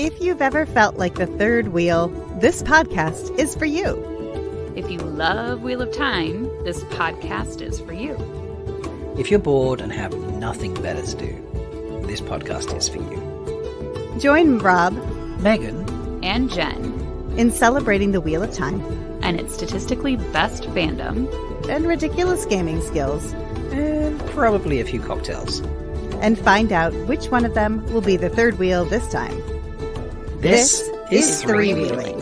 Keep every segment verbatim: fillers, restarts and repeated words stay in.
If you've ever felt like the third wheel, this podcast is for you. If you love Wheel of Time, this podcast is for you. If you're bored and have nothing better to do, this podcast is for you. Join Rob, Megan, and Jen in celebrating the Wheel of Time and its statistically best fandom and ridiculous gaming skills, and probably a few cocktails, and find out which one of them will be the third wheel this time. This, this is is Three Three-Wheeling.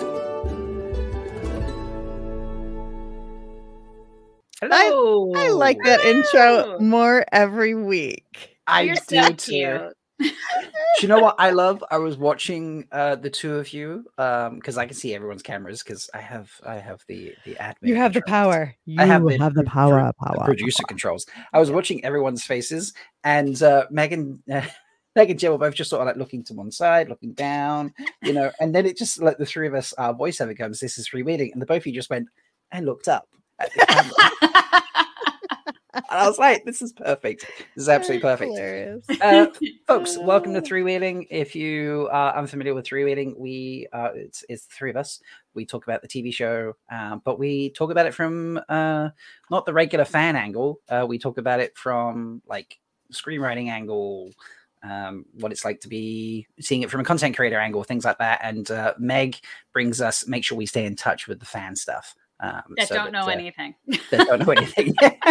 Hello. I like that intro more every week. I You're do so too. cute. Do you know what I love? I was watching uh, the two of you um, because I can see everyone's cameras because I have I have the the admin. You have the controls. power. You I have the, have the pro- power. pro- Power. producer controls. I was watching everyone's faces, and uh, Megan, uh, Megan and Jill were both just sort of like looking to one side, looking down, you know, and then it just like the three of us, our voiceover comes. This is Three-Wheeling, and the both of you just went and looked up at the camera. And I was like, this is perfect. This is absolutely perfect. Hilarious. Uh, folks, welcome to Three-Wheeling. If you are unfamiliar with Three-Wheeling, we uh, it's, it's the three of us. We talk about the T V show, uh, but we talk about it from uh, not the regular fan angle. Uh, we talk about it from like screenwriting angle, um, what it's like to be seeing it from a content creator angle, things like that. And uh, Meg brings us, make sure we stay in touch with the fan stuff. Um, that so don't know uh, anything. that don't know anything.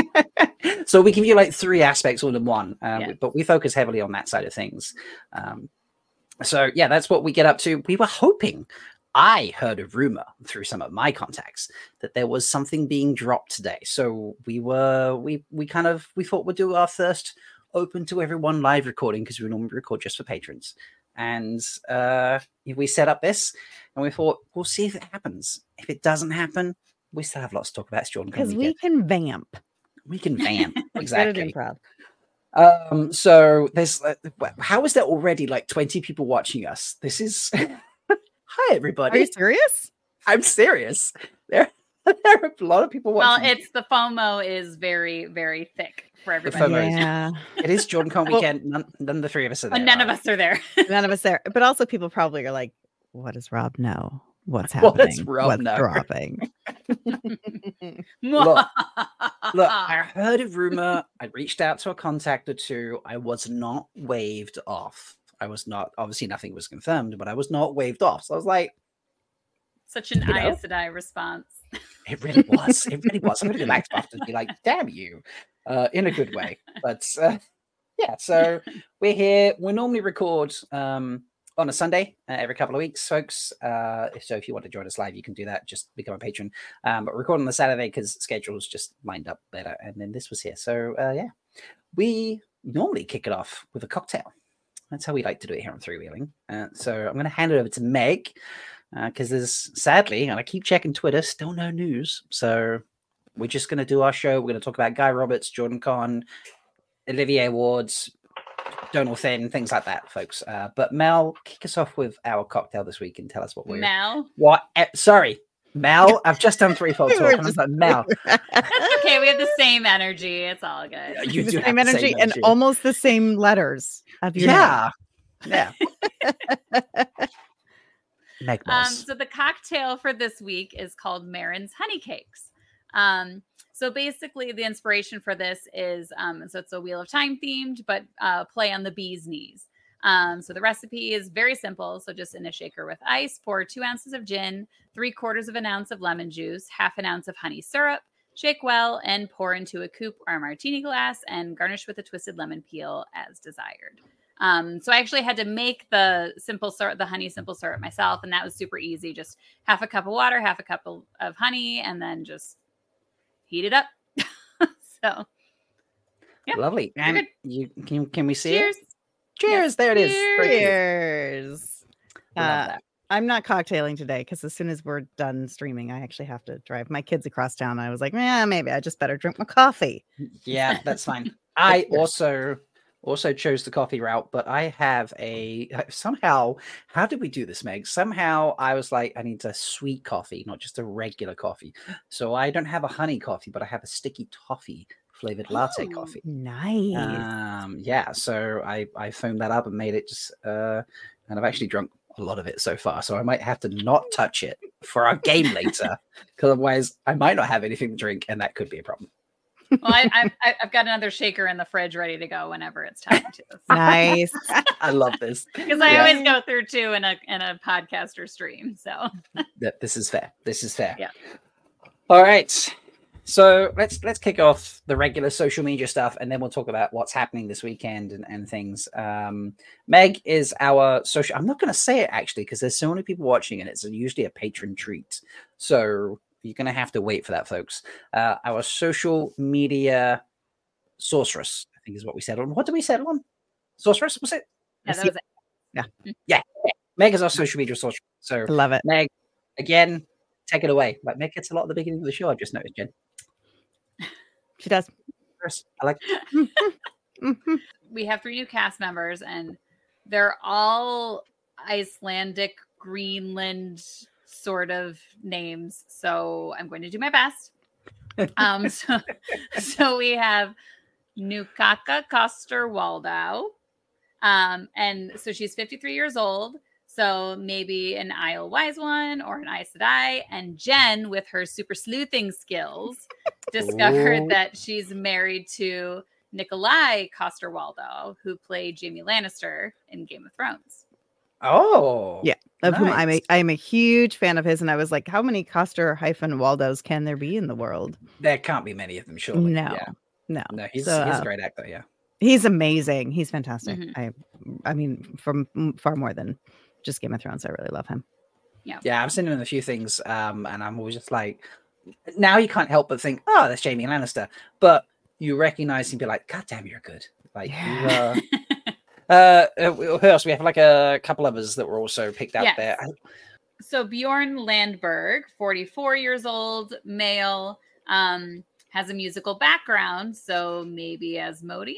So we give you like three aspects all in one, um, Yeah. but we focus heavily on that side of things. Um, so yeah, that's what we get up to. We were hoping, I heard a rumor through some of my contacts that there was something being dropped today. So we were, we, we kind of, we thought we'd do our first open to everyone live recording because we normally record just for patrons. And uh, we set up this and we thought, we'll see if it happens. If it doesn't happen, we still have lots to talk about. It's Jordan Because Con we weekend. can vamp. We can vamp. Good at Exactly. improv. Um, so there's, uh, how is there already like twenty people watching us? This is, hi everybody. Are you serious? I'm serious. There, there are a lot of people Well, watching. it's the FOMO is very, very thick for FOMO everybody. is- Yeah. It is Jordan Con Well- weekend. None, none of the three of us are there. And none of are us are there. None of us there. But also people probably are like, what does Rob know? What's What happening? does Rob What's know? dropping? Look, Look, I heard a rumor. I reached out to a contact or two. I was not waved off. I was not, obviously nothing was confirmed, but I was not waved off. So I was like, Such an You know? Aes Sedai response. it really was. It really was. I'm going to go back to after and be like, damn you, uh, in a good way. But uh, yeah, so we're here. We normally record um, on a Sunday uh, every couple of weeks, folks. Uh, so if you want to join us live, you can do that. Just become a patron. Um, but we're recording on the Saturday because schedules just lined up better. And then this was here. So uh, yeah, we normally kick it off with a cocktail. That's how we like to do it here on Three-Wheeling. Uh, so I'm going to hand it over to Meg because uh, there's sadly, and I keep checking Twitter, still no news. So we're just going to do our show. We're going to talk about Guy Roberts, Jordan Con, Olivier Awards, Donald Finn, things like that, folks. Uh, but Mel, kick us off with our cocktail this week and tell us what we're. Mel. What? Eh, sorry, Mel. I've just done threefold We talk. were And I was just- like, Mel. That's okay. We have the same energy. It's all good. You the do have same the energy same and energy. almost the same letters of your Yeah. Yeah. Meg Um, Moss. so the cocktail for this week is called Marin's Honey Cakes. Um, so basically the inspiration for this is, um, so it's a Wheel of Time themed, but uh, play on the bee's knees. Um, so the recipe is very simple. So just in a shaker with ice, pour two ounces of gin, three quarters of an ounce of lemon juice, half an ounce of honey syrup, shake well, and pour into a coupe or martini glass and garnish with a twisted lemon peel as desired. Um, so I actually had to make the simple syrup, the honey simple syrup myself. And that was super easy. Just half a cup of water, half a cup of, of honey, and then just heat it up. So yeah, Lovely. And good. you can can we see cheers. it? Cheers. There it is. Very cute. Cheers. I love Uh, that. I'm not cocktailing today because as soon as we're done streaming, I actually have to drive my kids across town. I was like, yeah, maybe I just better drink my coffee. Yeah, that's fine. I also also chose the coffee route, but I have a somehow. How did we do this, Meg? Somehow I was like, I need a sweet coffee, not just a regular coffee. So I don't have a honey coffee, but I have a sticky toffee flavored latte Oh. coffee. Nice. Um, yeah, so I I foamed that up and made it just uh and I've actually drunk a lot of it so far, so I might have to not touch it for our game later, because otherwise I might not have anything to drink, and that could be a problem. Well, I, I, I've got another shaker in the fridge ready to go whenever it's time to. Nice. I love this Because I Yeah. always go through two in a in a podcast or stream. So that this is fair. This is fair. Yeah. All right. So let's let's kick off the regular social media stuff, and then we'll talk about what's happening this weekend and, and things. Um, Meg is our social. I'm not going to say it actually because there's so many people watching, and it's usually a patron treat. So you're going to have to wait for that, folks. Uh, our social media sorceress, I think, is what we settled on. What did we settle on? Sorceress, was it? yeah, that was it. Yeah. Meg is our social media sorceress. So I love it. Meg, again, take it away. Like Meg gets a lot at the beginning of the show. I've just noticed, Jen. She does. I like. Mhm. We have three new cast members, and they're all Icelandic, Greenland sort of names. So I'm going to do my best. Um, so, so we have Nukaka Koster Waldau. Um, and so she's fifty-three years old. So maybe an Isle Wise one or an Aes Sedai. And Jen, with her super sleuthing skills, discovered Ooh. that she's married to Nikolai Coster Waldau, who played Jaime Lannister in Game of Thrones. Oh, Yeah. Of whom I'm a nice. I'm a huge fan of his, and I was like, how many Coster hyphen Waldos can there be in the world? There can't be many of them, surely. No, Yeah. no. No, he's, So, he's uh, a great actor. Yeah. He's amazing. He's fantastic. Mhm. I I mean, from mm, far more than just Game of Thrones. I really love him. Yeah, I've seen him in a few things, um, and I'm always just like, now you can't help but think, oh, that's Jaime Lannister. But you recognize him and be like, God damn, you're good. Like, you, Yeah. uh, uh, uh, who else? We have like a couple others that were also picked out Yes. there. So Bjorn Landberg, forty-four years old, male, um, has a musical background. So maybe Asmodean?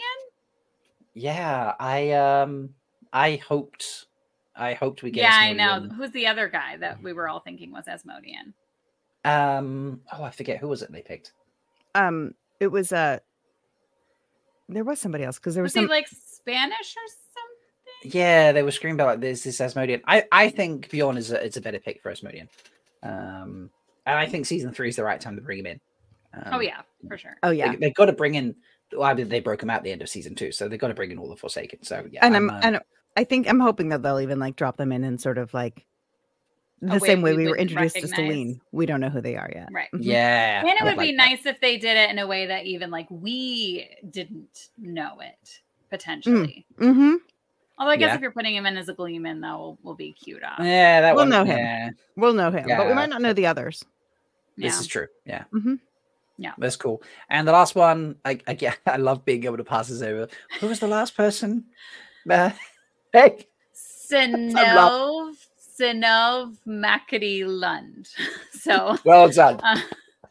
Yeah, I um, I hoped, I hoped we get. Yeah, I know. Asmodean. Who's the other guy that we were all thinking was Asmodean? Um, oh, I forget who was it they picked. Um, it was uh there was somebody else because there was, Was he some. like Spanish or something? Yeah, they were screaming about like this, this Asmodean. I, I think Bjorn is a, it's a better pick for Asmodean. Um, and I think season three is the right time to bring him in. Um, Oh yeah, for sure. Oh yeah, They, they've got to bring in. Well, I mean, they broke him out at the end of season two, so they've got to bring in all the Forsaken. So yeah, and I'm, uh, and I think I'm hoping that they'll even like drop them in and sort of like the A way same way we we were would introduced to recognize. Celine. We don't know who they are yet. Right. Mhm. yeah, And it I would be like that. nice if they did it in a way that even like we didn't know it potentially. Mm-hmm. Although I guess Yeah. if you're putting him in as a Gleeman, that will, will be cute up. Yeah, that We'll one. know him. Yeah, We'll know him, but we Yeah. might not know the others. this Yeah. is true. Yeah. Mhm. Yeah. That's cool. And the last one, I, I, yeah, I love being able to pass this over. Who was the last person? Uh, hey, Sinov Sinov Macady Lund. So well done. uh,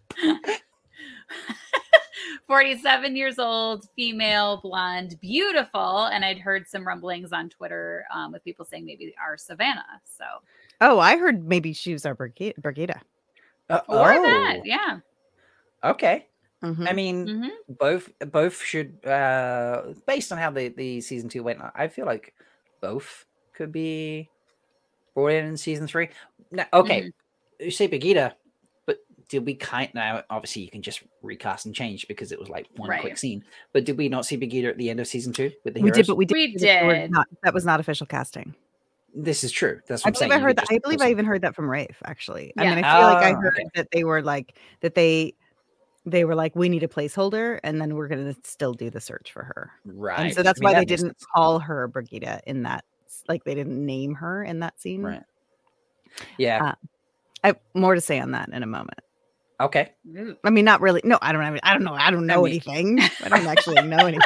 forty-seven years old, female, blonde, beautiful. And I'd heard some rumblings on Twitter um, with people saying maybe our Savannah. So Oh, I heard maybe she was our Brigida. Brigida. Uh, or oh, that, yeah. okay. Mhm. I mean, hmm both both should, uh, based on how the, the season two went, I feel like both could be brought in in season three. Now, okay, Mm-hmm. you say Begita, but did we kind now? Obviously, you can just recast and change because it was like one Right. quick scene. But did we not see Begita at the end of season two with the We heroes? did, but we did. We because they were did. Not, that was not official casting. This is true. That's I what I'm believe saying. I You heard could that. just I pull believe I something. even heard that from Rafe. Actually, I Yeah. mean, I feel like I Ah, heard okay. that they were like that they they were like, we need a placeholder, and then we're gonna still do the search for her. Right. And so that's I mean, why that they makes didn't sense. call her Brigida in that. Like they didn't name her in that scene. Right. Yeah. Uh, I have more to say on that in a moment. Okay. Ooh. I mean, not really. No, I don't have. I don't know. I don't know mean- anything. I don't actually know anything.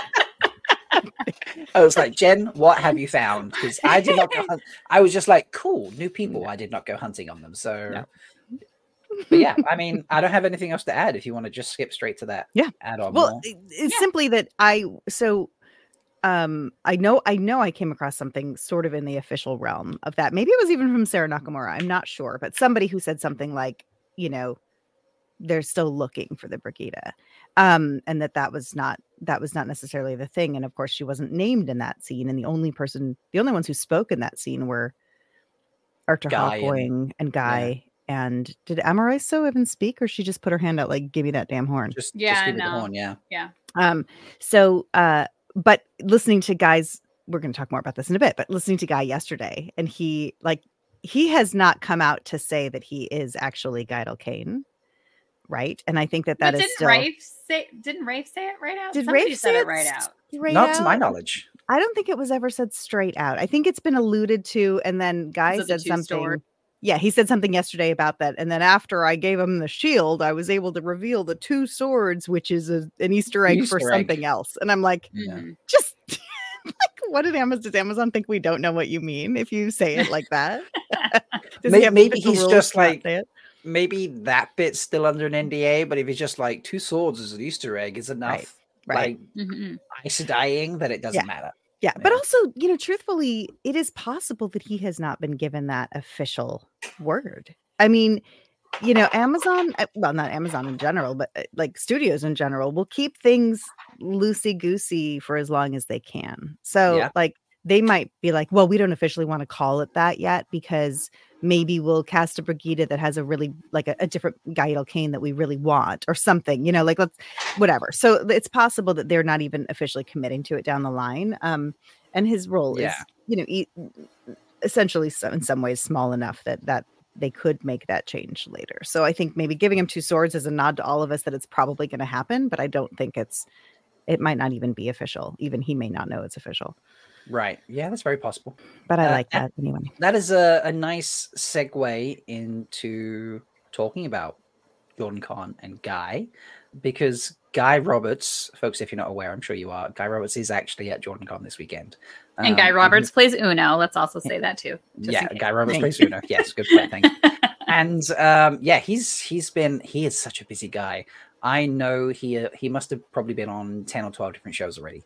I was like, Jen, what have you found? Because I did not go hunt- I was just like, cool, new people. I did not go hunting on them. So, No. but yeah, I mean, I don't have anything else to add if you want to just skip straight to that. Yeah. Add on Well, more. it- it's Yeah. simply that I so um I know I know I came across something sort of in the official realm of that. Maybe it was even from Sarah Nakamura. I'm not sure, but somebody who said something like, you know, they're still looking for the Brigida. um, and that that was not that was not necessarily the thing. And of course, she wasn't named in that scene, and the only person, the only ones who spoke in that scene were Arthur Guy and- Hawkwoing and, Guy. And did Amaraiso even speak, or she just put her hand out like, "Give me that damn horn"? Just, Yeah, just give me no. the horn, yeah. Yeah. Um, so, uh, but listening to Guy's, we're going to talk more about this in a bit, but listening to Guy yesterday, and he like, he has not come out to say that he is actually Guidel Kane, right? And I think that that but is didn't still. Rafe say? Didn't Rafe say it right out? Did Somebody Rafe said say it right out. straight Not to my out? knowledge. I don't think it was ever said straight out. I think it's been alluded to, and then Guy Is it the said two something. sword? Yeah, he said something yesterday about that. And then after I gave him the shield, I was able to reveal the two swords, which is a, an Easter egg for Easter egg. something else. And I'm like, Yeah. Mhm. just like, what did Amazon, does Amazon think we don't know what you mean if you say it like that? Does May- he have maybe official he's rules just to not like- say it? Maybe that bit's still under an N D A, but if it's just like two swords as an Easter egg is enough, right. like Mhm. ice dying, that it doesn't Yeah. matter. Yeah, but Yeah. also, you know, truthfully, it is possible that he has not been given that official word. I mean, you know, Amazon, uh, well, not Amazon in general, but uh, like studios in general will keep things loosey goosey for as long as they can. So, Yeah. like, they might be like, well, we don't officially want to call it that yet because maybe we'll cast a Brigida that has a really like a, a different Gael Kane that we really want or something, you know, like let's whatever. So it's possible that they're not even officially committing to it down the line. Um, and his role Yeah. is, you know, e- essentially so, in some ways small enough that that they could make that change later. So I think maybe giving him two swords is a nod to all of us that it's probably going to happen, but I don't think it's, it might not even be official. Even he may not know it's official. Right. Yeah, that's very possible. But I Uh, like and- that anyway. That is a, a nice segue into talking about Jordan Kahn and Guy, because Guy Roberts, folks, if you're not aware, I'm sure you are, Guy Roberts is actually at Jordan Con this weekend. And Guy Um, Roberts plays Uno. Let's also say that too. just Yeah, in case. Guy Roberts Thank plays Uno. Yes, good point. Thank you. And um, yeah, he's he's been he is such a busy guy. I know he uh, he must have probably been on ten or twelve different shows already.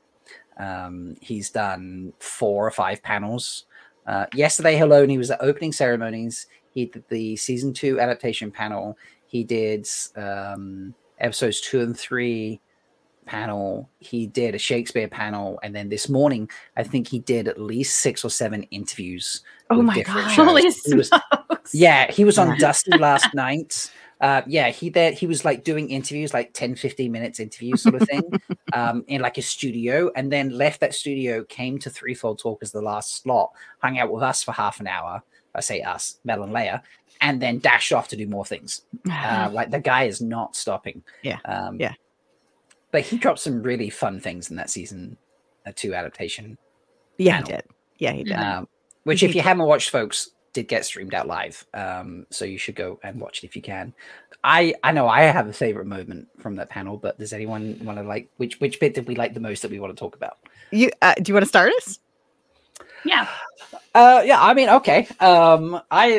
Um, he's done four or five panels. Uh, yesterday alone, he was at opening ceremonies. He did the season two adaptation panel. He did um, episodes two and three panel. He did a Shakespeare panel, and then this morning, I think he did at least six or seven interviews. Oh with my different God. shows. Holy He was- smokes. yeah, he was on Yeah. Dusty last night. Uh, yeah, he there he was like doing interviews, like ten, fifteen minutes interview sort of thing, um, in like a studio, and then left that studio, came to Threefold Talk as the last slot, hung out with us for half an hour. I say us, Mel and Leia, and then dashed off to do more things. Uh, like the guy is not stopping. Yeah, Um, yeah. But he dropped some really fun things in that season uh, two adaptation. yeah, he panel. did. Yeah, he did. Mhm. Um, which, if you haven't watched, folks, did get streamed out live. Um, so you should go and watch it if you can. I I know I have a favorite moment from that panel, but does anyone want to like which which bit did we like the most that we want to talk about? You uh, do you want to start us? Yeah. Uh, yeah, I mean, okay. Um, I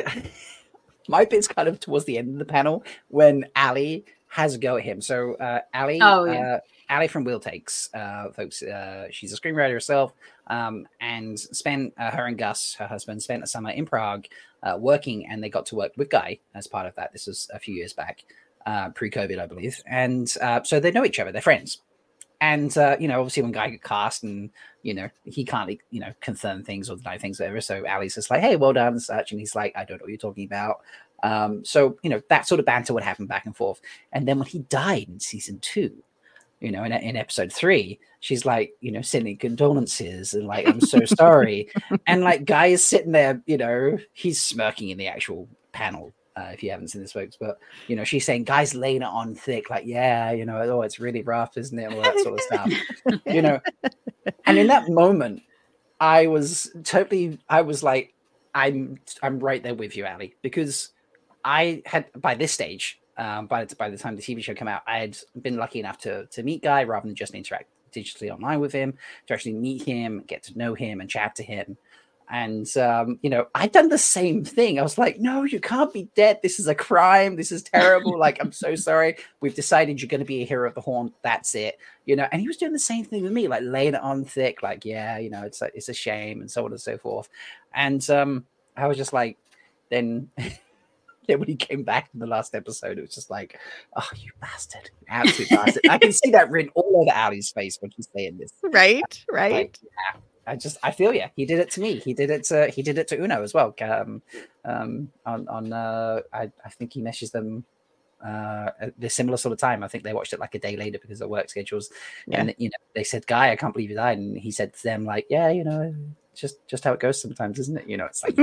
my bit's kind of towards the end of the panel when Ali has a go at him. So uh, Ali, Oh, yeah. uh, Ali from Wheel Takes, uh, folks. Uh, she's a screenwriter herself, um, and spent uh, her and Gus, her husband, spent a summer in Prague uh, working, and they got to work with Guy as part of that. This was a few years back, uh, pre-COVID, I believe, and uh, so they know each other. They're friends. And, uh, you know, obviously when Guy got cast and, you know, he can't, you know, confirm things or deny things, whatever. So Ali's just like, hey, well done and such. And he's like, I don't know what you're talking about. Um, so, you know, that sort of banter would happen back and forth. And then when he died in season two, you know, in, in episode three, she's like, you know, sending condolences and like, I'm so sorry. And like Guy is sitting there, you know, he's smirking in the actual panel. Uh, if you haven't seen this, folks, but you know, she's saying, "Guys, laying it on thick, like, yeah, you know, oh, it's really rough, isn't it?" All that sort of stuff, you know. And in that moment, I was totally, I was like, "I'm, I'm right there with you, Ali," because I had by this stage, um, by the, by the time the T V show came out, I had been lucky enough to to meet Guy rather than just interact digitally online with him, to actually meet him, get to know him, and chat to him. And, um, you know, I'd done the same thing. I was like, no, you can't be dead. This is a crime. This is terrible. Like, I'm so sorry. We've decided you're going to be a hero of the Horn. That's it. You know, and he was doing the same thing with me, like laying it on thick, like, yeah, you know, it's a, it's a shame and so on and so forth. And um, I was just like, then then when he came back in the last episode, it was just like, oh, you bastard, you absolute bastard. I can see that written all over Ali's face when she's saying this. Right, right. Like, yeah, I just, I feel you. He did it to me. He did it to, he did it to Uno as well. Um, um, on, on, uh, I, I think he meshes them uh at the similar sort of time. I think they watched it like a day later because of work schedules. Yeah. And you know, they said, Guy, I can't believe you died. And he said to them, like, yeah, you know, just just how it goes sometimes, isn't it? You know, it's like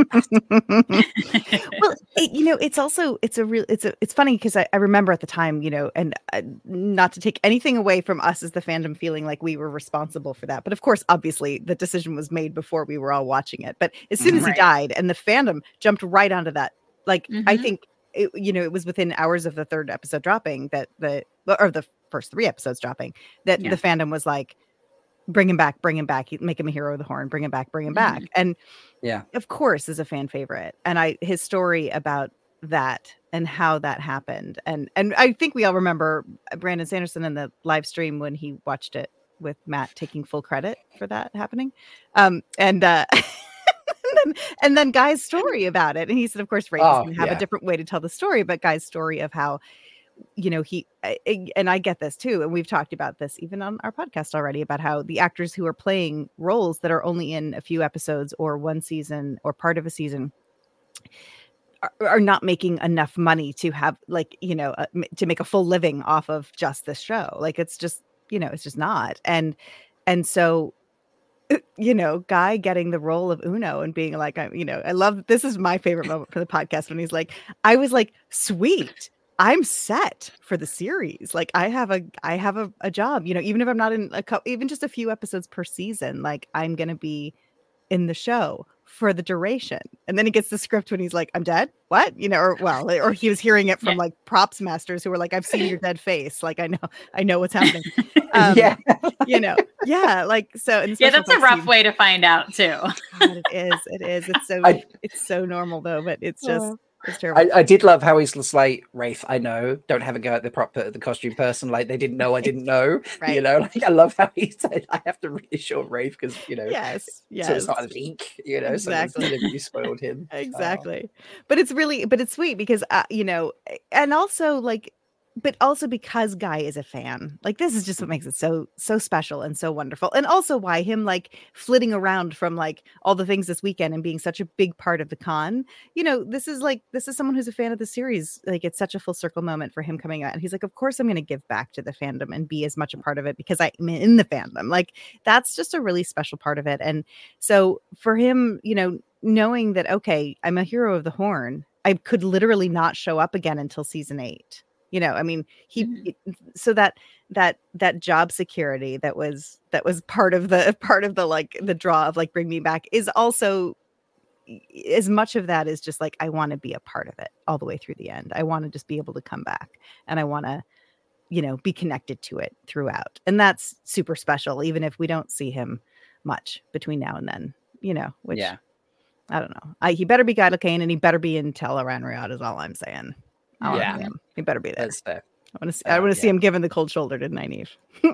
well, it, you know, it's also it's a real it's a it's funny because I, I remember at the time, you know, and uh, not to take anything away from us as the fandom feeling like we were responsible for that, but of course, obviously the decision was made before we were all watching it. But as soon as right. he died, and the fandom jumped right onto that, like mm-hmm. I think It, you know, it was within hours of the third episode dropping that the, or the first three episodes dropping, that yeah. the fandom was like, bring him back, bring him back, make him a hero of the horn, bring him back, bring him mm-hmm. back. And yeah, of course, is a fan favorite. And I, his story about that and how that happened. And, and I think we all remember Brandon Sanderson in the live stream when he watched it with Matt taking full credit for that happening. Um, and, uh, And then, and then Guy's story about it. And he said, of course, Rafe oh, is going to have yeah. a different way to tell the story, but Guy's story of how, you know, he, I, and I get this too. And we've talked about this even on our podcast already about how the actors who are playing roles that are only in a few episodes or one season or part of a season are, are not making enough money to have like, you know, uh, to make a full living off of just this show. Like, it's just, you know, it's just not. And, and so, you know, Guy getting the role of Uno and being like, I, you know, I love, this is my favorite moment for the podcast when he's like, I was like, sweet, I'm set for the series. Like I have a, I have a, a job, you know, even if I'm not in a couple, even just a few episodes per season, like I'm going to be in the show for the duration. And then he gets the script when he's like, I'm dead. What? You know, or well, or he was hearing it from yeah. like props masters who were like, I've seen your dead face. Like, I know, I know what's happening. Um, yeah. You know, yeah. Like, so. Yeah, that's a rough scene, way to find out too. God, it is. It is. It's so, I, it's so normal though, but it's just, uh, it's terrible. I, I did love how he's just like, Rafe, I know, don't have a go at the prop, the costume person. Like they didn't know, I didn't know, right. You know, like I love how he said, I have to reassure Rafe because, you know, yes, yes. So it's not a leak, you know, exactly. So you spoiled him. Exactly. Oh. But it's really, but it's sweet because, uh, you know, and also like, but also because Guy is a fan, like this is just what makes it so, so special and so wonderful. And also why him like flitting around from like all the things this weekend and being such a big part of the con, you know, this is like, this is someone who's a fan of the series. Like it's such a full circle moment for him coming out. And he's like, of course I'm going to give back to the fandom and be as much a part of it because I'm in the fandom. Like that's just a really special part of it. And so for him, you know, knowing that, okay, I'm a hero of the horn, I could literally not show up again until season eight. You know, I mean, he, mm-hmm. so that, that, that job security that was, that was part of the, part of the, like the draw of like, bring me back is also as much of that is just like, I want to be a part of it all the way through the end. I want to just be able to come back and I want to, you know, be connected to it throughout. And that's super special, even if we don't see him much between now and then, you know, which yeah. I don't know. I, he better be Guy Locane and he better be in Teleran Riyadh is all I'm saying. I yeah, him. He better be there. That's fair. I want to see. I want to uh, see yeah. him giving the cold shoulder to Nynaeve.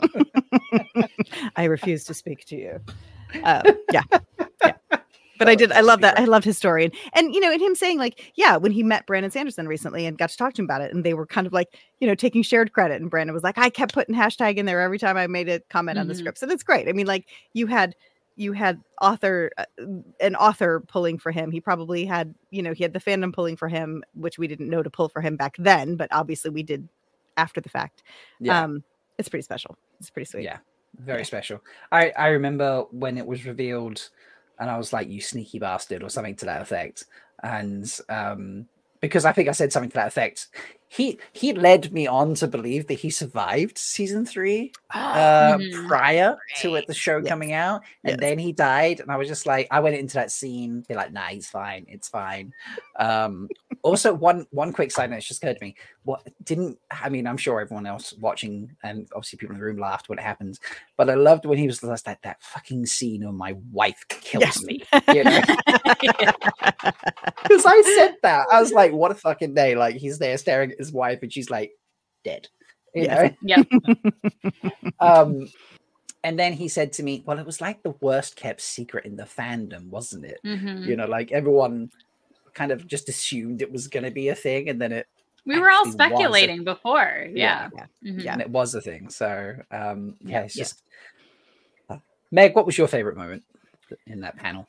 I refuse to speak to you. Uh, yeah, yeah. But I did. I love that. I loved his story, and and you know, and him saying like, yeah, when he met Brandon Sanderson recently and got to talk to him about it, and they were kind of like, you know, taking shared credit, and Brandon was like, I kept putting hashtag in there every time I made a comment mm-hmm. on the scripts, and it's great. I mean, like you had. You had author, uh, an author pulling for him. He probably had, you know, he had the fandom pulling for him, which we didn't know to pull for him back then, but obviously we did after the fact. Yeah. Um, it's pretty special. It's pretty sweet. Yeah, very yeah. special. I, I remember when it was revealed and I was like, you sneaky bastard or something to that effect. And um, because I think I said something to that effect. He he led me on to believe that he survived season three uh, mm-hmm. prior right. to it, the show yes. coming out, and yes. then he died. And I was just like, I went into that scene, be like, nah, he's fine, it's fine. Um, also, one one quick side note just occurred to me. What didn't I mean? I'm sure everyone else watching and obviously people in the room laughed when it happened, but I loved when he was just like that fucking scene of my wife kills yes. me, you know? Because I said that I was like, what a fucking day! Like he's there staring. His wife and she's like dead, you yes. know. Yeah. um, and then he said to me, "Well, it was like the worst kept secret in the fandom, wasn't it? Mm-hmm. You know, like everyone kind of just assumed it was going to be a thing, and then it we were all actually was a- speculating before. Yeah. Yeah. Mhm. Yeah. and it was a thing. So um, yeah, it's Yeah. just uh, Meg. What was your favorite moment in that panel?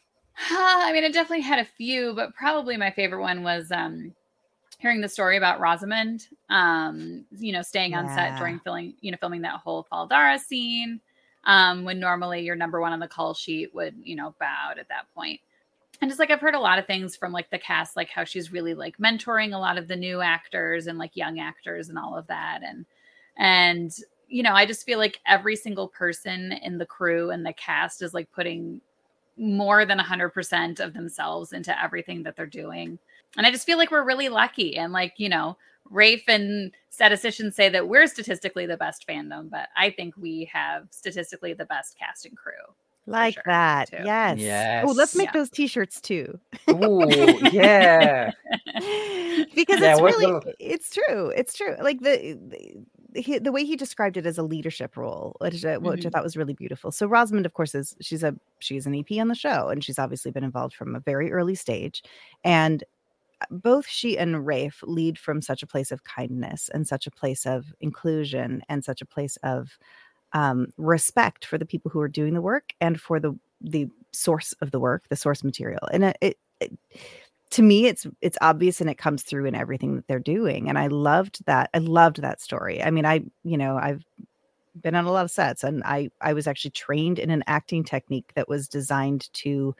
I mean, I definitely had a few, but probably my favorite one was um, hearing the story about Rosamund, um, you know, staying on set Yeah. during filming, you know, filming that whole Faldara scene, um, when normally your number one on the call sheet would, you know, bow out at that point. And just like, I've heard a lot of things from like the cast, like how she's really like mentoring a lot of the new actors and like young actors and all of that. And, and, you know, I just feel like every single person in the crew and the cast is like putting more than one hundred percent of themselves into everything that they're doing. And I just feel like we're really lucky. And like, you know, Rafe and statisticians say that we're statistically the best fandom, but I think we have statistically the best cast and crew. Like sure, that. too. Yes. Oh, let's Yes. make Yeah. those t-shirts too. Ooh, yeah. Because Yeah, it's we're- really we're- it's true. It's true. Like the the, he, the way he described it as a leadership role, which, uh, which I Mhm. thought was really beautiful. So Rosamund, of course, is she's a she's an E P on the show, and she's obviously been involved from a very early stage. And both she and Rafe lead from such a place of kindness and such a place of inclusion and such a place of um, respect for the people who are doing the work and for the the source of the work, the source material. And it, it, it to me, it's it's obvious and it comes through in everything that they're doing. And I loved that. I loved that story. I mean, I you know I've been on a lot of sets, and I I was actually trained in an acting technique that was designed to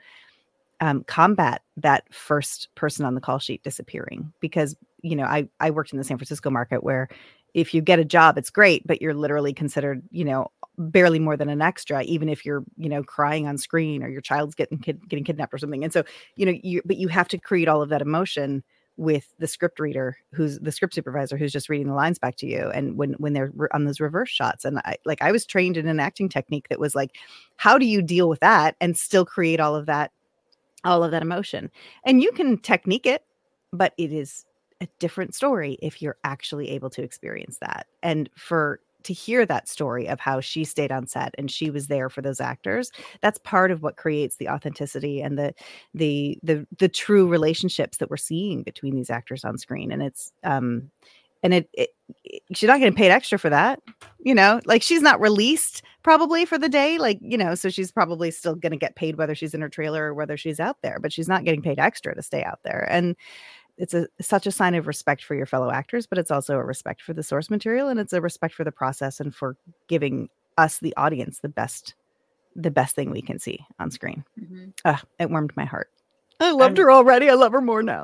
um, combat that first person on the call sheet disappearing, because you know I I worked in the San Francisco market where if you get a job, it's great, but you're literally considered, you know, barely more than an extra, even if you're, you know, crying on screen or your child's getting kid, getting kidnapped or something. And so, you know, you but you have to create all of that emotion with the script reader, who's the script supervisor, who's just reading the lines back to you. And when when they're re- on those reverse shots, and I like I was trained in an acting technique that was like, how do you deal with that and still create all of that, all of that emotion? And you can technique it, but it is a different story if you're actually able to experience that. And for to hear that story of how she stayed on set and she was there for those actors, that's part of what creates the authenticity and the the the the true relationships that we're seeing between these actors on screen. And it's um and it, it, it she's not getting paid extra for that, you know, like she's not released probably for the day, like, you know, so she's probably still going to get paid whether she's in her trailer or whether she's out there, but she's not getting paid extra to stay out there. And it's a such a sign of respect for your fellow actors, but it's also a respect for the source material, and it's a respect for the process and for giving us, the audience, the best the best thing we can see on screen. Mm-hmm. Uh, it warmed my heart. I loved I'm, her already. I love her more now.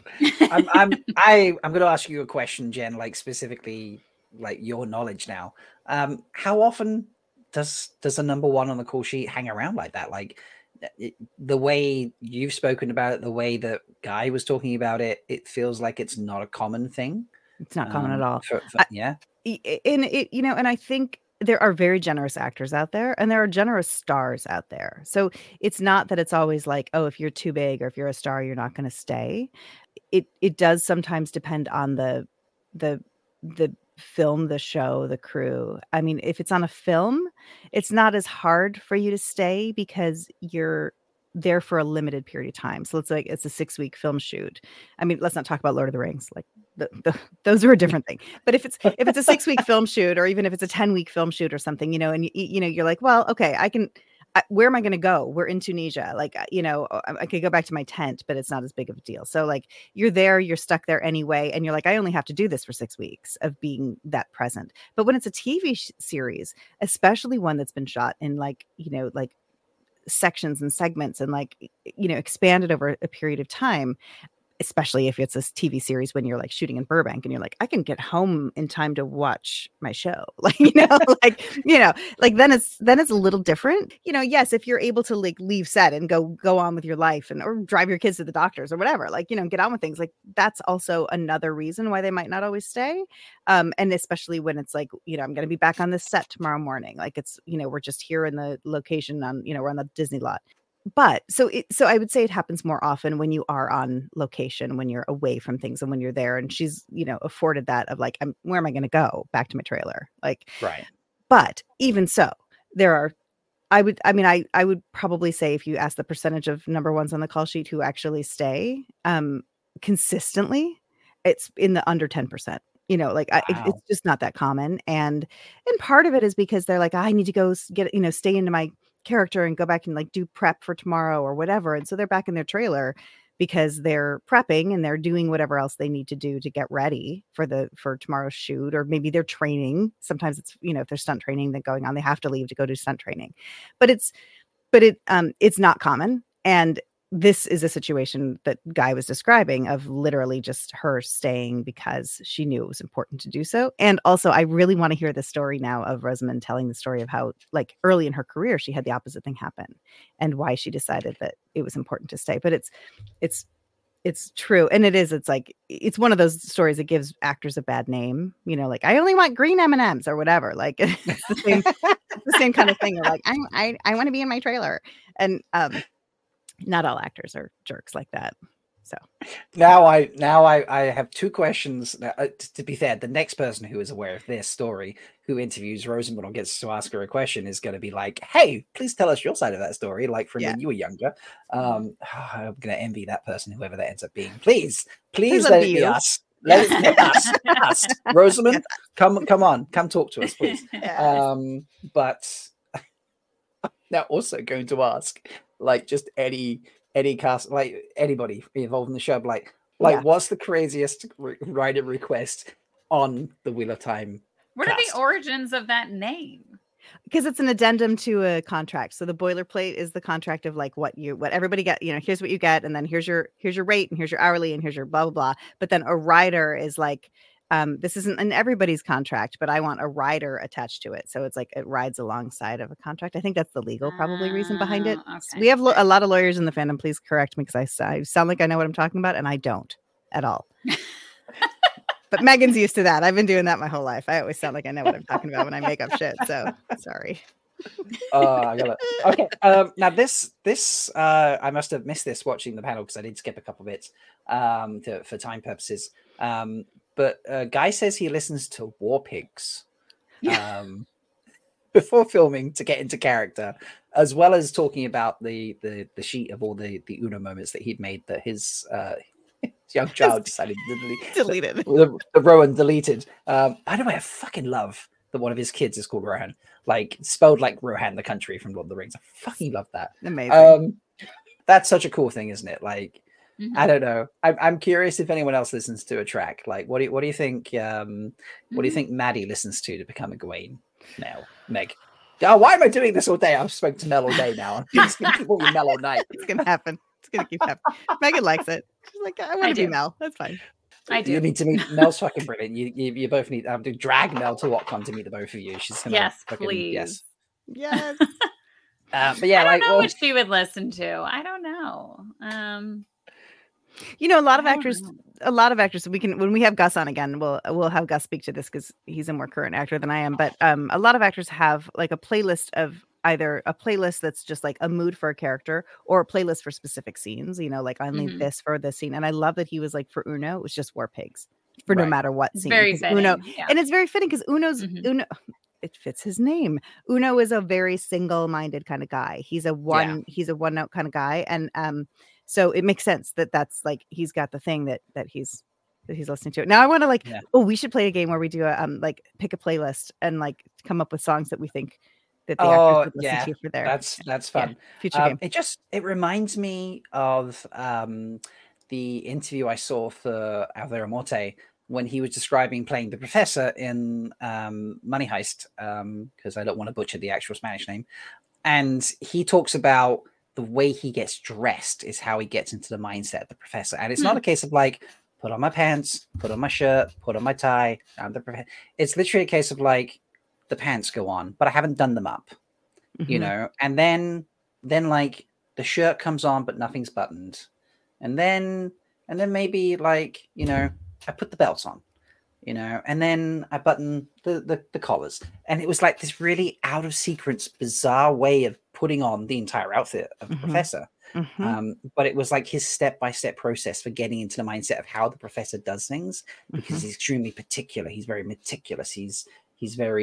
I'm I'm I I'm going to ask you a question, Jen, like specifically like your knowledge now. Um, how often does does a number one on the call sheet hang around like that? Like it, the way you've spoken about it, the way that Guy was talking about it, it feels like it's not a common thing. It's not common um, at all. For, for, I, yeah, and it, you know, and I think there are very generous actors out there, and there are generous stars out there. So it's not that it's always like, oh, if you're too big or if you're a star, you're not going to stay. It it does sometimes depend on the the the film, the show, the crew. I mean, if it's on a film, it's not as hard for you to stay because you're there for a limited period of time. So it's like it's a six week film shoot. I mean, let's not talk about Lord of the Rings. Like the, the, those are a different thing. But if it's if it's a six week film shoot, or even if it's a ten week film shoot or something, you know, and you, you know, you're like, well, okay, I can. I, where am I going to go? We're in Tunisia. Like, you know, I, I could go back to my tent, but it's not as big of a deal. So like you're there, you're stuck there anyway. And you're like, I only have to do this for six weeks of being that present. But when it's a T V sh- series, especially one that's been shot in like, you know, like sections and segments and like, you know, expanded over a period of time, especially if it's a T V series when you're like shooting in Burbank and you're like, I can get home in time to watch my show. Like, you know, like, you know, like then it's, then it's a little different, you know. Yes. If you're able to like leave set and go, go on with your life and, or drive your kids to the doctors or whatever, like, you know, get on with things, like that's also another reason why they might not always stay. Um, and especially when it's like, you know, I'm going to be back on this set tomorrow morning. Like it's, you know, we're just here in the location on, you know, we're on the Disney lot. But so it, so I would say it happens more often when you are on location, when you're away from things and when you're there. And she's, you know, afforded that of like, I'm, where am I going to go? Back to my trailer? Like, right. But even so, there are I would, I mean, I, I would probably say if you ask the percentage of number ones on the call sheet who actually stay um, consistently, it's in the under ten percent. You know, like I, it, Wow. it's just not that common. And, and part of it is because they're like, I need to go s- get, you know, stay into my character and go back and like do prep for tomorrow or whatever. And so they're back in their trailer because they're prepping and they're doing whatever else they need to do to get ready for the for tomorrow's shoot, or maybe they're training. Sometimes it's, you know, if there's stunt training that going on, they have to leave to go do stunt training. But it's but it um it's not common. And this is a situation that Guy was describing of literally just her staying because she knew it was important to do so. And also, I really want to hear the story now of Rosamund telling the story of how, like, early in her career, she had the opposite thing happen and why she decided that it was important to stay. But it's, it's, it's true. And it is, it's like, it's one of those stories that gives actors a bad name, you know, like, I only want green M and M's or whatever. Like, it's the same, the same kind of thing. They're like, I, I, I want to be in my trailer. And, um, not all actors are jerks like that. So now I now I, I have two questions. Now, uh, t- to be fair, the next person who is aware of this story, who interviews Rosamund or gets to ask her a question, is going to be like, "Hey, please tell us your side of that story, like from Yeah. when you were younger." Um, I'm going to envy that person, whoever that ends up being. Please, please, Please let, let it be be you. us. Let it be us. Us, Rosamund, come come on, come talk to us, please. Yeah. Um, but now also going to ask, like, just any any cast, like anybody involved in the show, like, like Yeah. what's the craziest re- writer request on the Wheel of Time? What are cast? the origins of that name? Because it's an addendum to a contract. So the boilerplate is the contract of like what you, what everybody get, you know, here's what you get. And then here's your, here's your rate and here's your hourly and here's your blah, blah, blah. But then a rider is like, um, this isn't in everybody's contract, but I want a rider attached to it. So it's like, it rides alongside of a contract. I think that's the legal probably reason behind it. Oh, okay. We have lo- a lot of lawyers in the fandom. Please correct me because I, s- I sound like I know what I'm talking about and I don't at all. But Megan's used to that. I've been doing that my whole life. I always sound like I know what I'm talking about when I make up shit. So sorry. Oh, I got it. Okay. Um, now this this uh, I must have missed this watching the panel because I did skip a couple bits um, to, for time purposes. Um, but uh, Guy says he listens to War Pigs um, before filming to get into character, as well as talking about the the the sheet of all the the Uno moments that he'd made that his uh, young child decided to delete. Deleted. The, the Rowan deleted. Um, by the way, I fucking love that one of his kids is called Rohan, like spelled like Rohan the country from Lord of the Rings. I fucking love that. Amazing. Um, that's such a cool thing, isn't it? Like, Mhm. I don't know. I'm I'm curious if anyone else listens to a track. Like, what do you, what do you think? Um, what do you Mhm. think Maddie listens to to become a Gawain now? Meg. Oh, why am I doing this all day? I've spoken to Mel all day now. I'm just gonna keep calling you Mel all night. It's gonna happen. It's gonna keep happening. Megan likes it. She's like, I want I to be do. Mel. That's fine. I You do. need to meet Mel's fucking brilliant. You you, you both need um, to drag Mel to WatCon to meet the both of you. She's gonna Yes, fucking, please. yes. Yes. Uh, but yeah, I don't like know well, what she would listen to. I don't know. Um, You know, a lot of I don't actors, know. a lot of actors, we can, when we have Gus on again, we'll, we'll have Gus speak to this because he's a more current actor than I am. But um, a lot of actors have like a playlist of either a playlist that's just like a mood for a character or a playlist for specific scenes, you know, like I need Mhm. this for this scene. And I love that he was like, for Uno, it was just War Pigs for no Right. matter what It's scene. very 'Cause fitting. Uno, yeah. and it's very fitting because Uno's, Mhm. Uno, it fits his name. Uno is a very single-minded kind of guy. He's a one, he's a one note kind of guy. And um, so it makes sense that that's like, he's got the thing that, that he's, that he's listening to. Now I want to like, Yeah. oh, we should play a game where we do a, um, like pick a playlist and like come up with songs that we think that the actors Oh would listen yeah, to for their that's that's yeah, fun. future Um, game. it just it reminds me of um, the interview I saw for Alvaro Morte when he was describing playing the professor in um, Money Heist, because I don't want to butcher the actual Spanish name. And he talks about the way he gets dressed is how he gets into the mindset of the professor. And it's not Hmm. a case of like, put on my pants, put on my shirt, put on my tie. I'm the prof-. It's literally a case of like, the pants go on, but I haven't done them up, you Mhm. know. And then, then like the shirt comes on, but nothing's buttoned. And then, and then maybe like, you know, I put the belt on, you know, and then I button the, the, the collars. And it was like this really out of sequence, bizarre way of putting on the entire outfit of the Mhm. professor. Mhm. Um, but it was like his step-by-step process for getting into the mindset of how the professor does things, because Mhm. he's extremely particular. He's very meticulous. He's he's very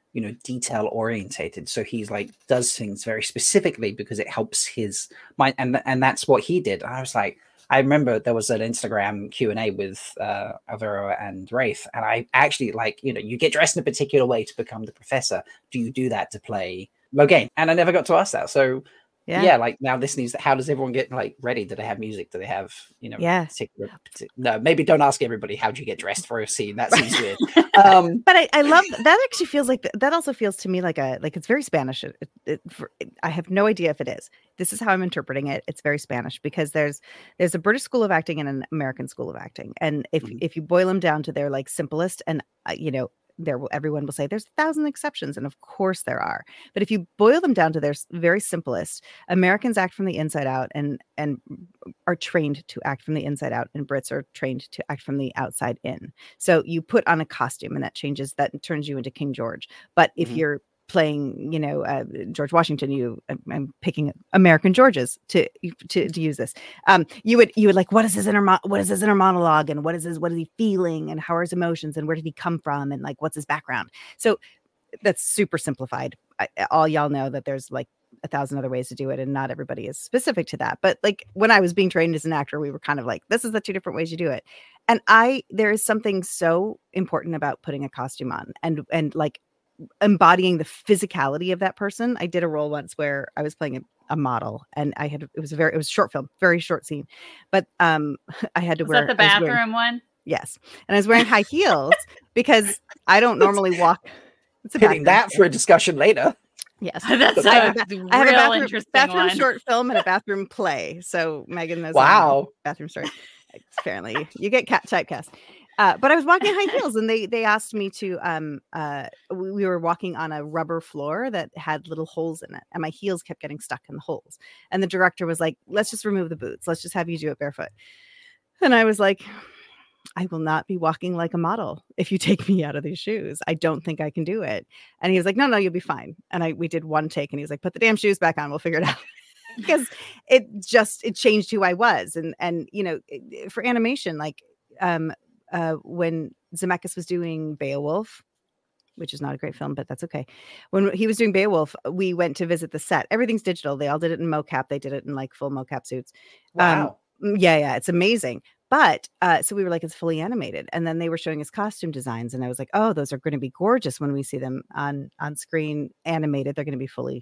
you know, detail orientated. So he's like does things very specifically because it helps his mind, and and that's what he did. I was like, I remember there was an Instagram Q and A with uh, Alvaro and Wraith, and I actually like, you know, you get dressed in a particular way to become the professor. Do you do that to play Logain? And I never got to ask that. So yeah, yeah like now this needs. How does everyone get like ready? Do they have music? Do they have, you know? Yeah. Particular, no, maybe don't ask everybody. How do you get dressed for a scene? That seems weird. Um, but I, I love that. Actually feels like that also feels to me like a like it's very Spanish. It, it, for, I have no idea if it is. This is how I'm interpreting it. It's very Spanish because there's there's a British school of acting and an American school of acting, and if mm-hmm. if you boil them down to their like simplest, and uh, you know. There will everyone will say there's a thousand exceptions, and of course there are. But if you boil them down to their very simplest, Americans act from the inside out and and are trained to act from the inside out, and Brits are trained to act from the outside in. So you put on a costume, and that changes that turns you into King George. But if mm-hmm. you're playing, you know, uh, George Washington, you I'm picking American Georges to, to to use this. Um, you would you would like, what is his inner mo- what is his inner monologue, and what is his what is he feeling, and how are his emotions, and where did he come from, and like what's his background? So that's super simplified. I, all y'all know that there's like a thousand other ways to do it, and not everybody is specific to that. But like when I was being trained as an actor, we were kind of like, this is the two different ways you do it. And I there is something so important about putting a costume on and and like embodying the physicality of that person. I did a role once where I was playing a, a model, and I had it was a very it was a short film, very short scene, but um I had to was wear that the bathroom wearing, one. Yes, and I was wearing high heels because I don't normally walk. It's a Hitting that for a discussion later. Yes, that's I a have a, real I have a bathroom, interesting bathroom one. short film and a bathroom play. So Megan knows. Wow, bathroom story. Apparently, you get cat typecast. Uh, but I was walking high heels, and they they asked me to. Um, uh, we, we were walking on a rubber floor that had little holes in it, and my heels kept getting stuck in the holes. And the director was like, "Let's just remove the boots. Let's just have you do it barefoot." And I was like, "I will not be walking like a model if you take me out of these shoes. I don't think I can do it." And he was like, "No, no, you'll be fine." And I we did one take, and he was like, "Put the damn shoes back on. We'll figure it out." Because it just it changed who I was, and and you know, for animation, like um. Uh, when Zemeckis was doing Beowulf, which is not a great film, but that's okay. When he was doing Beowulf, we went to visit the set. Everything's digital. They all did it in mocap. They did it in like full mocap suits. Wow. Um, yeah, yeah, it's amazing. But uh, so we were like, it's fully animated. And then they were showing us costume designs. And I was like, oh, those are going to be gorgeous when we see them on, on screen animated. They're going to be fully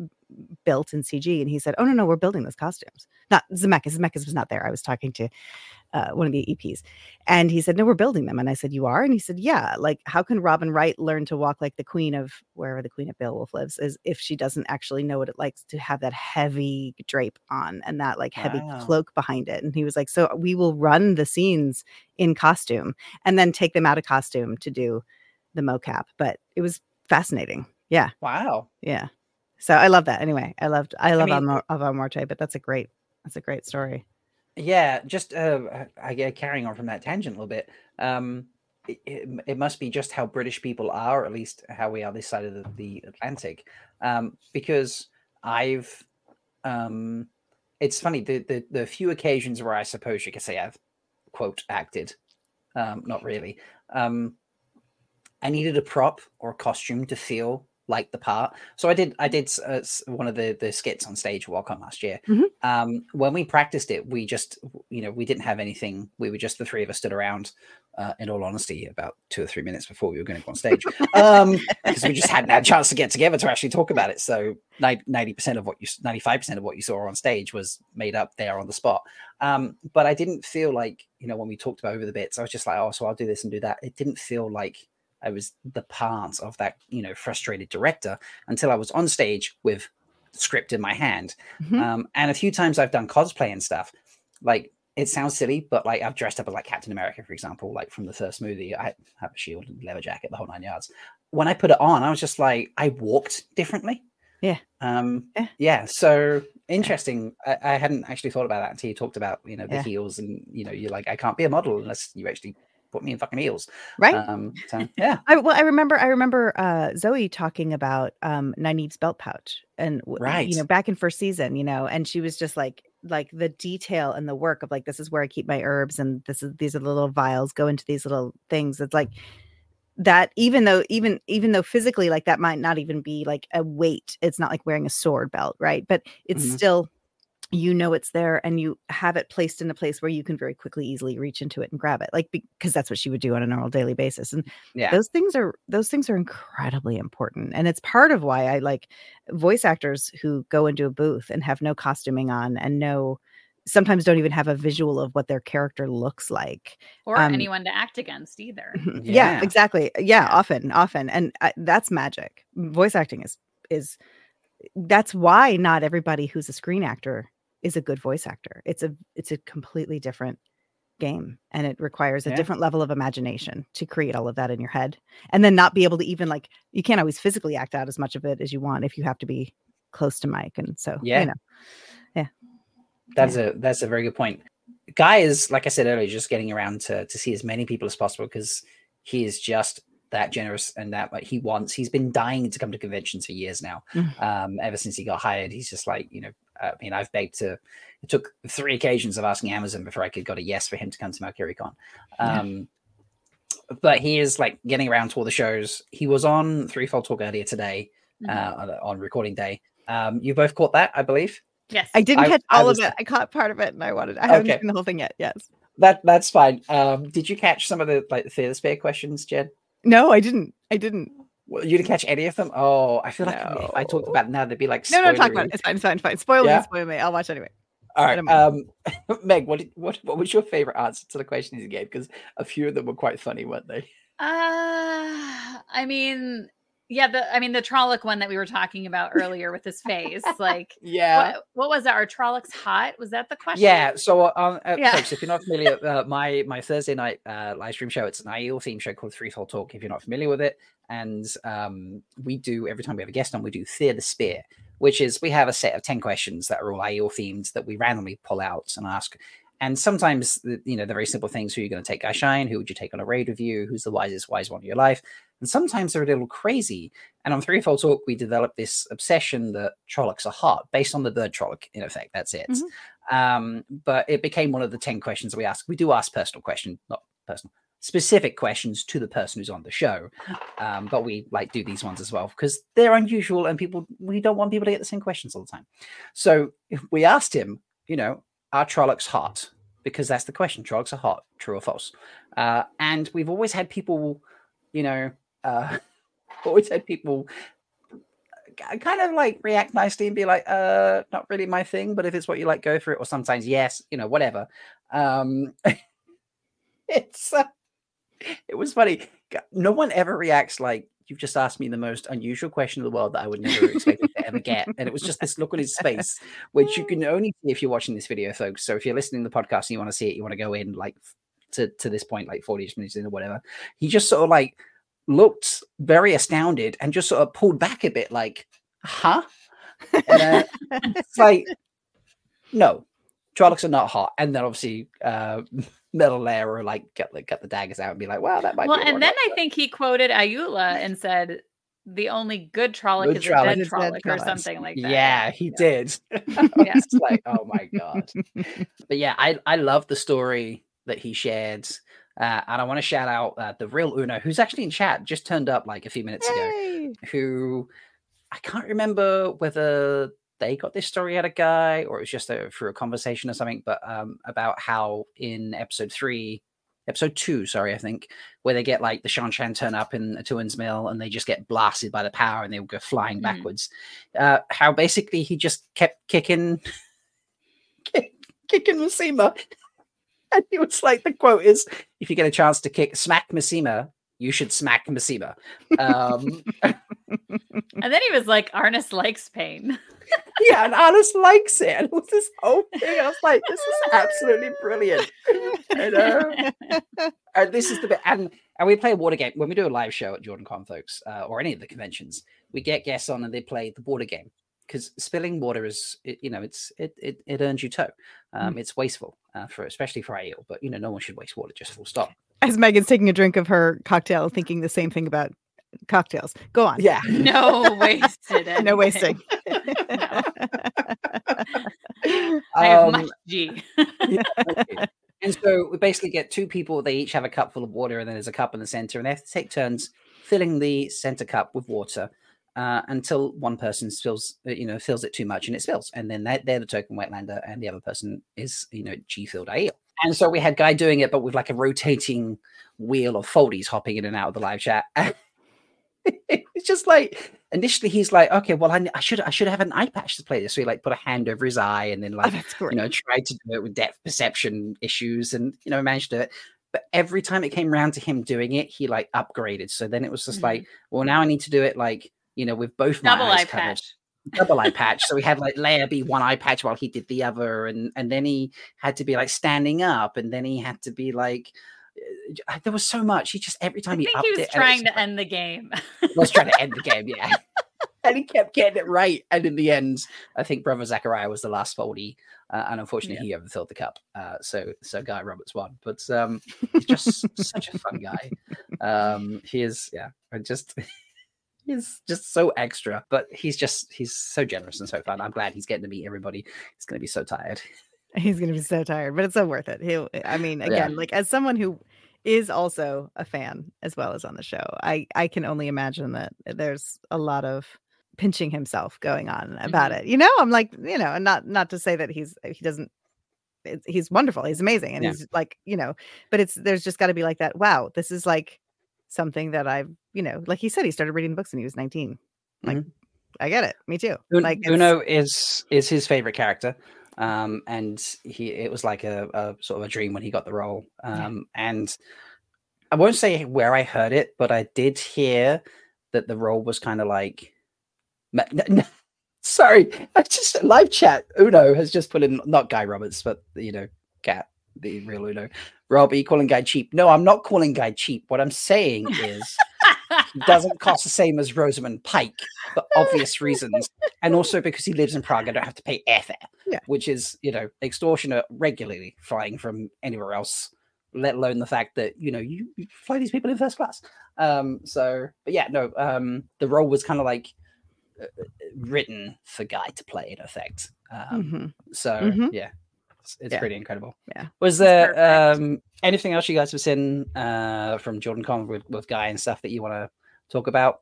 built in C G. And he said, oh, no, no, we're building those costumes. Not Zemeckis. Zemeckis was not there. I was talking to uh, one of the E Ps. And he said, no, we're building them. And I said, you are? And he said, yeah. Like, how can Robin Wright learn to walk like the queen of wherever the queen of Beowulf lives, is if she doesn't actually know what it likes to have that heavy drape on and that like heavy Wow. cloak behind it. And he was like, so we will run the scenes in costume and then take them out of costume to do the mocap. But it was fascinating. Yeah. Wow. Yeah. So I love that. Anyway, I loved, I love I mean, Alvar Morte, but that's a great, that's a great story. Yeah. Just, uh, I get carrying on from that tangent a little bit. Um, it, it, it must be just how British people are, or at least how we are this side of the, the Atlantic. Um, because I've, um, it's funny, the, the, the few occasions where I suppose you could say I've quote acted, um, not really. Um, I needed a prop or a costume to feel like the part. So I did, I did uh, one of the, the skits on stage at Welcome last year. Mm-hmm. Um, when we practiced it, we just, you know, we didn't have anything. We were just, the three of us stood around, uh, in all honesty, about two or three minutes before we were going to go on stage. Um, because we just hadn't had a chance to get together to actually talk about it. So ninety percent of what you, ninety-five percent of what you saw on stage was made up there on the spot. Um, but I didn't feel like, you know, when we talked about over the bits, I was just like, oh, so I'll do this and do that. It didn't feel like I was the part of that, you know, frustrated director until I was on stage with the script in my hand. Mm-hmm. Um, and a few times I've done cosplay and stuff. Like, it sounds silly, but like I've dressed up as like Captain America, for example, like from the first movie. I have a shield and leather jacket, the whole nine yards. When I put it on, I was just like, I walked differently. Yeah. Um, yeah. Yeah. So interesting. I, I hadn't actually thought about that until you talked about, you know, the yeah. heels, and, you know, you're like, I can't be a model unless you actually put me in fucking heels, right? Um, so, yeah. I, well, I remember, I remember uh, Zoe talking about um, Nynaeve's belt pouch, and right, you know, back in first season, you know, and she was just like, like the detail and the work of like, this is where I keep my herbs, and this is these are the little vials go into these little things. It's like, that even though even even though physically like that might not even be like a weight, it's not like wearing a sword belt, right? But it's Mhm. still, you know, it's there and you have it placed in a place where you can very quickly easily reach into it and grab it, like because that's what she would do on a normal daily basis. And Yeah. those things are those things are incredibly important, and it's part of why I like voice actors who go into a booth and have no costuming on and no sometimes don't even have a visual of what their character looks like. Or Um, anyone to act against either. yeah, Yeah. exactly. Yeah, often, often, and uh, that's magic. Voice acting is is that's why not everybody who's a screen actor is a good voice actor. It's a it's a completely different game, and it requires a Yeah. different level of imagination to create all of that in your head, and then not be able to even like you can't always physically act out as much of it as you want if you have to be close to mic, and so Yeah. you know, That's a that's a very good point. Guy is, like I said earlier, just getting around to to see as many people as possible because he is just that generous and that what he wants. He's been dying to come to conventions for years now. Mm. Um, ever since he got hired, he's just like, you know, I mean, I've begged to. It took three occasions of asking Amazon before I could got a yes for him to come to MercuryCon. Um, yeah. But he is like getting around to all the shows. He was on Threefold Talk earlier today, mm-hmm. uh, on recording day. Um, you both caught that, I believe. Yes, I didn't I, catch I all was, of it. I caught part of it, and I wanted. I haven't okay. seen the whole thing yet. Yes, that that's fine. Um, did you catch some of the like the Theater Sphere questions, Jen? No, I didn't. I didn't. Well, you didn't catch any of them. Oh, I feel like no. if I talked about it now, they'd be like no, no, talk about it. It's fine. It's fine. It's fine. Spoil yeah. me. Spoil me. I'll watch anyway. All right. Um, Meg, what did, what what was your favorite answer to the questions you gave? Because a few of them were quite funny, weren't they? Uh, I mean. Yeah, the I mean the Trolloc one that we were talking about earlier with his face, like yeah, what, what was that? Are Trollocs hot? Was that the question? Yeah. So, um, uh, yeah. folks, if you're not familiar, uh, my my Thursday night uh, live stream show, it's an I E L theme show called Threefold Talk. If you're not familiar with it, and um, we do every time we have a guest on, we do Theater Sphere, which is we have a set of ten questions that are all I E L themed that we randomly pull out and ask. And sometimes, you know, the very simple things: who are you going to take Guy Shine? Who would you take on a raid with you? Who's the wisest wise one of your life? And sometimes they're a little crazy. And on Threefold Talk, we developed this obsession that Trollocs are hot, based on the bird Trolloc, in effect. That's it. Mm-hmm. Um, but it became one of the ten questions that we ask. We do ask personal questions, not personal, specific questions to the person who's on the show. Um, but we like do these ones as well because they're unusual and people we don't want people to get the same questions all the time. So if we asked him, you know, are Trollocs hot? Because that's the question. Trollocs are hot, true or false? Uh, and we've always had people, you know, uh, always had people kind of like react nicely and be like, uh, not really my thing, but if it's what you like, go for it. Or sometimes, yes, you know, whatever. Um, it's, uh, it was funny. No one ever reacts like, you've just asked me the most unusual question in the world that I would never expect to ever get. And it was just this look on his face, which you can only see if you're watching this video, folks. So if you're listening to the podcast and you want to see it, you want to go in like to, to this point, like forty minutes in or whatever. He just sort of like looked very astounded and just sort of pulled back a bit like, huh? And, uh, it's like, no, Trollocs are not hot. And then obviously, uh, Metal Lair or like get the get the daggers out and be like, wow, that might well, be. Well, and then I think he quoted Ayula and said, "The only good Trolloc good is Trolloc. a dead Trolloc," or something like that. Yeah, he yeah. did. I yeah. was like, oh my god. But yeah, I I love the story that he shared, uh, and I want to shout out uh, the real Uno, who's actually in chat, just turned up like a few minutes Yay! ago. Who I can't remember whether they got this story out of Guy or it was just a, through a conversation or something, but um, about how in episode three, episode two, sorry, I think, where they get like the Shan Shan turn up in a Tuan's Mill and they just get blasted by the power and they will go flying mm. backwards. Uh, how basically he just kept kicking, kick, kicking Masima. And he was like, the quote is, if you get a chance to kick, smack Masima, you should smack Masima. Um, and then he was like, Arnis likes pain. Yeah, and Arnis likes it. And it was this whole thing. I was like, this is absolutely brilliant. And, uh, and this is the bit. And, and we play a water game. When we do a live show at JordanCon, folks, uh, or any of the conventions, we get guests on and they play the water game. Because spilling water is, it, you know, it's it it, it earns you toe. Um, mm. It's wasteful, uh, for especially for I E L. But, you know, no one should waste water, just full stop. As Megan's taking a drink of her cocktail, thinking the same thing about cocktails. Go on. Yeah. No wasted. Anything. No wasting. No. I have um, much G. Yeah, And so we basically get two people. They each have a cup full of water, and then there's a cup in the center, and they have to take turns filling the center cup with water uh, until one person spills, you know, fills it too much and it spills, and then they're, they're the token wetlander, and the other person is, you know, G filled Aiel. And so we had Guy doing it, but with like a rotating wheel of foldies hopping in and out of the live chat. It's just like initially he's like, okay, well, I, I should I should have an eye patch to play this. So he like put a hand over his eye and then like oh, you know tried to do it with depth perception issues and you know managed to do it. But every time it came around to him doing it, he like upgraded. So then it was just mm-hmm. like, well, now I need to do it like you know with both my double eyes eye covered. patch. Double eye patch. So we had like Leia be one eye patch while he did the other, and and then he had to be like standing up, and then he had to be like. There was so much. He just every time I he think upped he was it, trying it was, to end the game. was trying to end the game, yeah. And he kept getting it right. And in the end, I think Brother Zachariah was the last foldy, uh, and unfortunately, yeah. he overfilled the cup. Uh, so so Guy Roberts won. But um, he's just such a fun guy. Um, he is, yeah. I just. He's just so extra, but he's just he's so generous and so fun. I'm glad he's getting to meet everybody. He's going to be so tired. He's going to be so tired, but it's so worth it. He, I mean, again, yeah. like as someone who is also a fan as well as on the show, I, I can only imagine that there's a lot of pinching himself going on about mm-hmm. it. You know, I'm like, you know, and not not to say that he's he doesn't. It's, he's wonderful. He's amazing, and yeah. he's like, you know, but it's there's just got to be like that. Wow, this is like something that I've, you know, like he said, he started reading books when he was nineteen. Like, mm-hmm. I get it. Me too. Un- like Uno is is his favorite character. Um, and he, it was like a, a sort of a dream when he got the role. Um, yeah. And I won't say where I heard it, but I did hear that the role was kind of like, no, no, sorry, I just live chat. Uno has just put in, not Guy Roberts, but you know, Cat, the real Uno. Robbie calling Guy cheap. No, I'm not calling Guy cheap. What I'm saying is he doesn't cost the same as Rosamund Pike for obvious reasons. And also because he lives in Prague, I don't have to pay airfare, yeah. which is, you know, extortionate regularly flying from anywhere else, let alone the fact that, you know, you, you fly these people in first class. Um, so, but yeah, no, um, the role was kind of like uh, written for Guy to play in effect. Um, mm-hmm. So, mm-hmm. yeah. It's, it's yeah. pretty incredible. Yeah. Was there um, anything else you guys have seen uh, from Jordan Con with, with Guy and stuff that you want to talk about?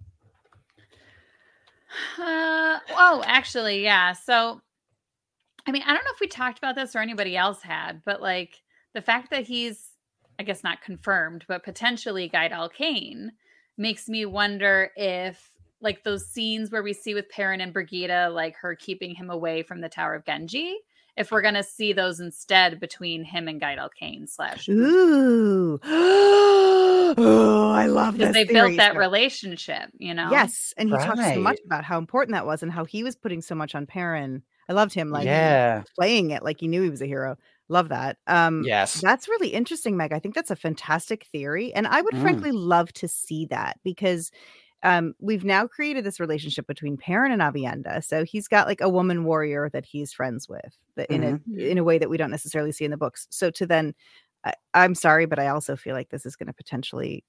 Uh, oh, actually, yeah. So, I mean, I don't know if we talked about this or anybody else had, but like the fact that he's, I guess not confirmed, but potentially Guy Dalkane makes me wonder if like those scenes where we see with Perrin and Brigida, like her keeping him away from the Tower of Genji, if we're going to see those instead between him and Guy Dalkane slash. Ooh. Oh, I love this. Because they theory. built that relationship, you know? Yes. And he right. talked so much about how important that was and how he was putting so much on Perrin. I loved him like yeah. playing it like he knew he was a hero. Love that. Um, yes. That's really interesting, Meg. I think that's a fantastic theory. And I would mm. frankly love to see that because Um, we've now created this relationship between Perrin and Aviendha. So he's got like a woman warrior that he's friends with that in mm-hmm. a in a way that we don't necessarily see in the books. So to then, I, I'm sorry, but I also feel like this is going to potentially,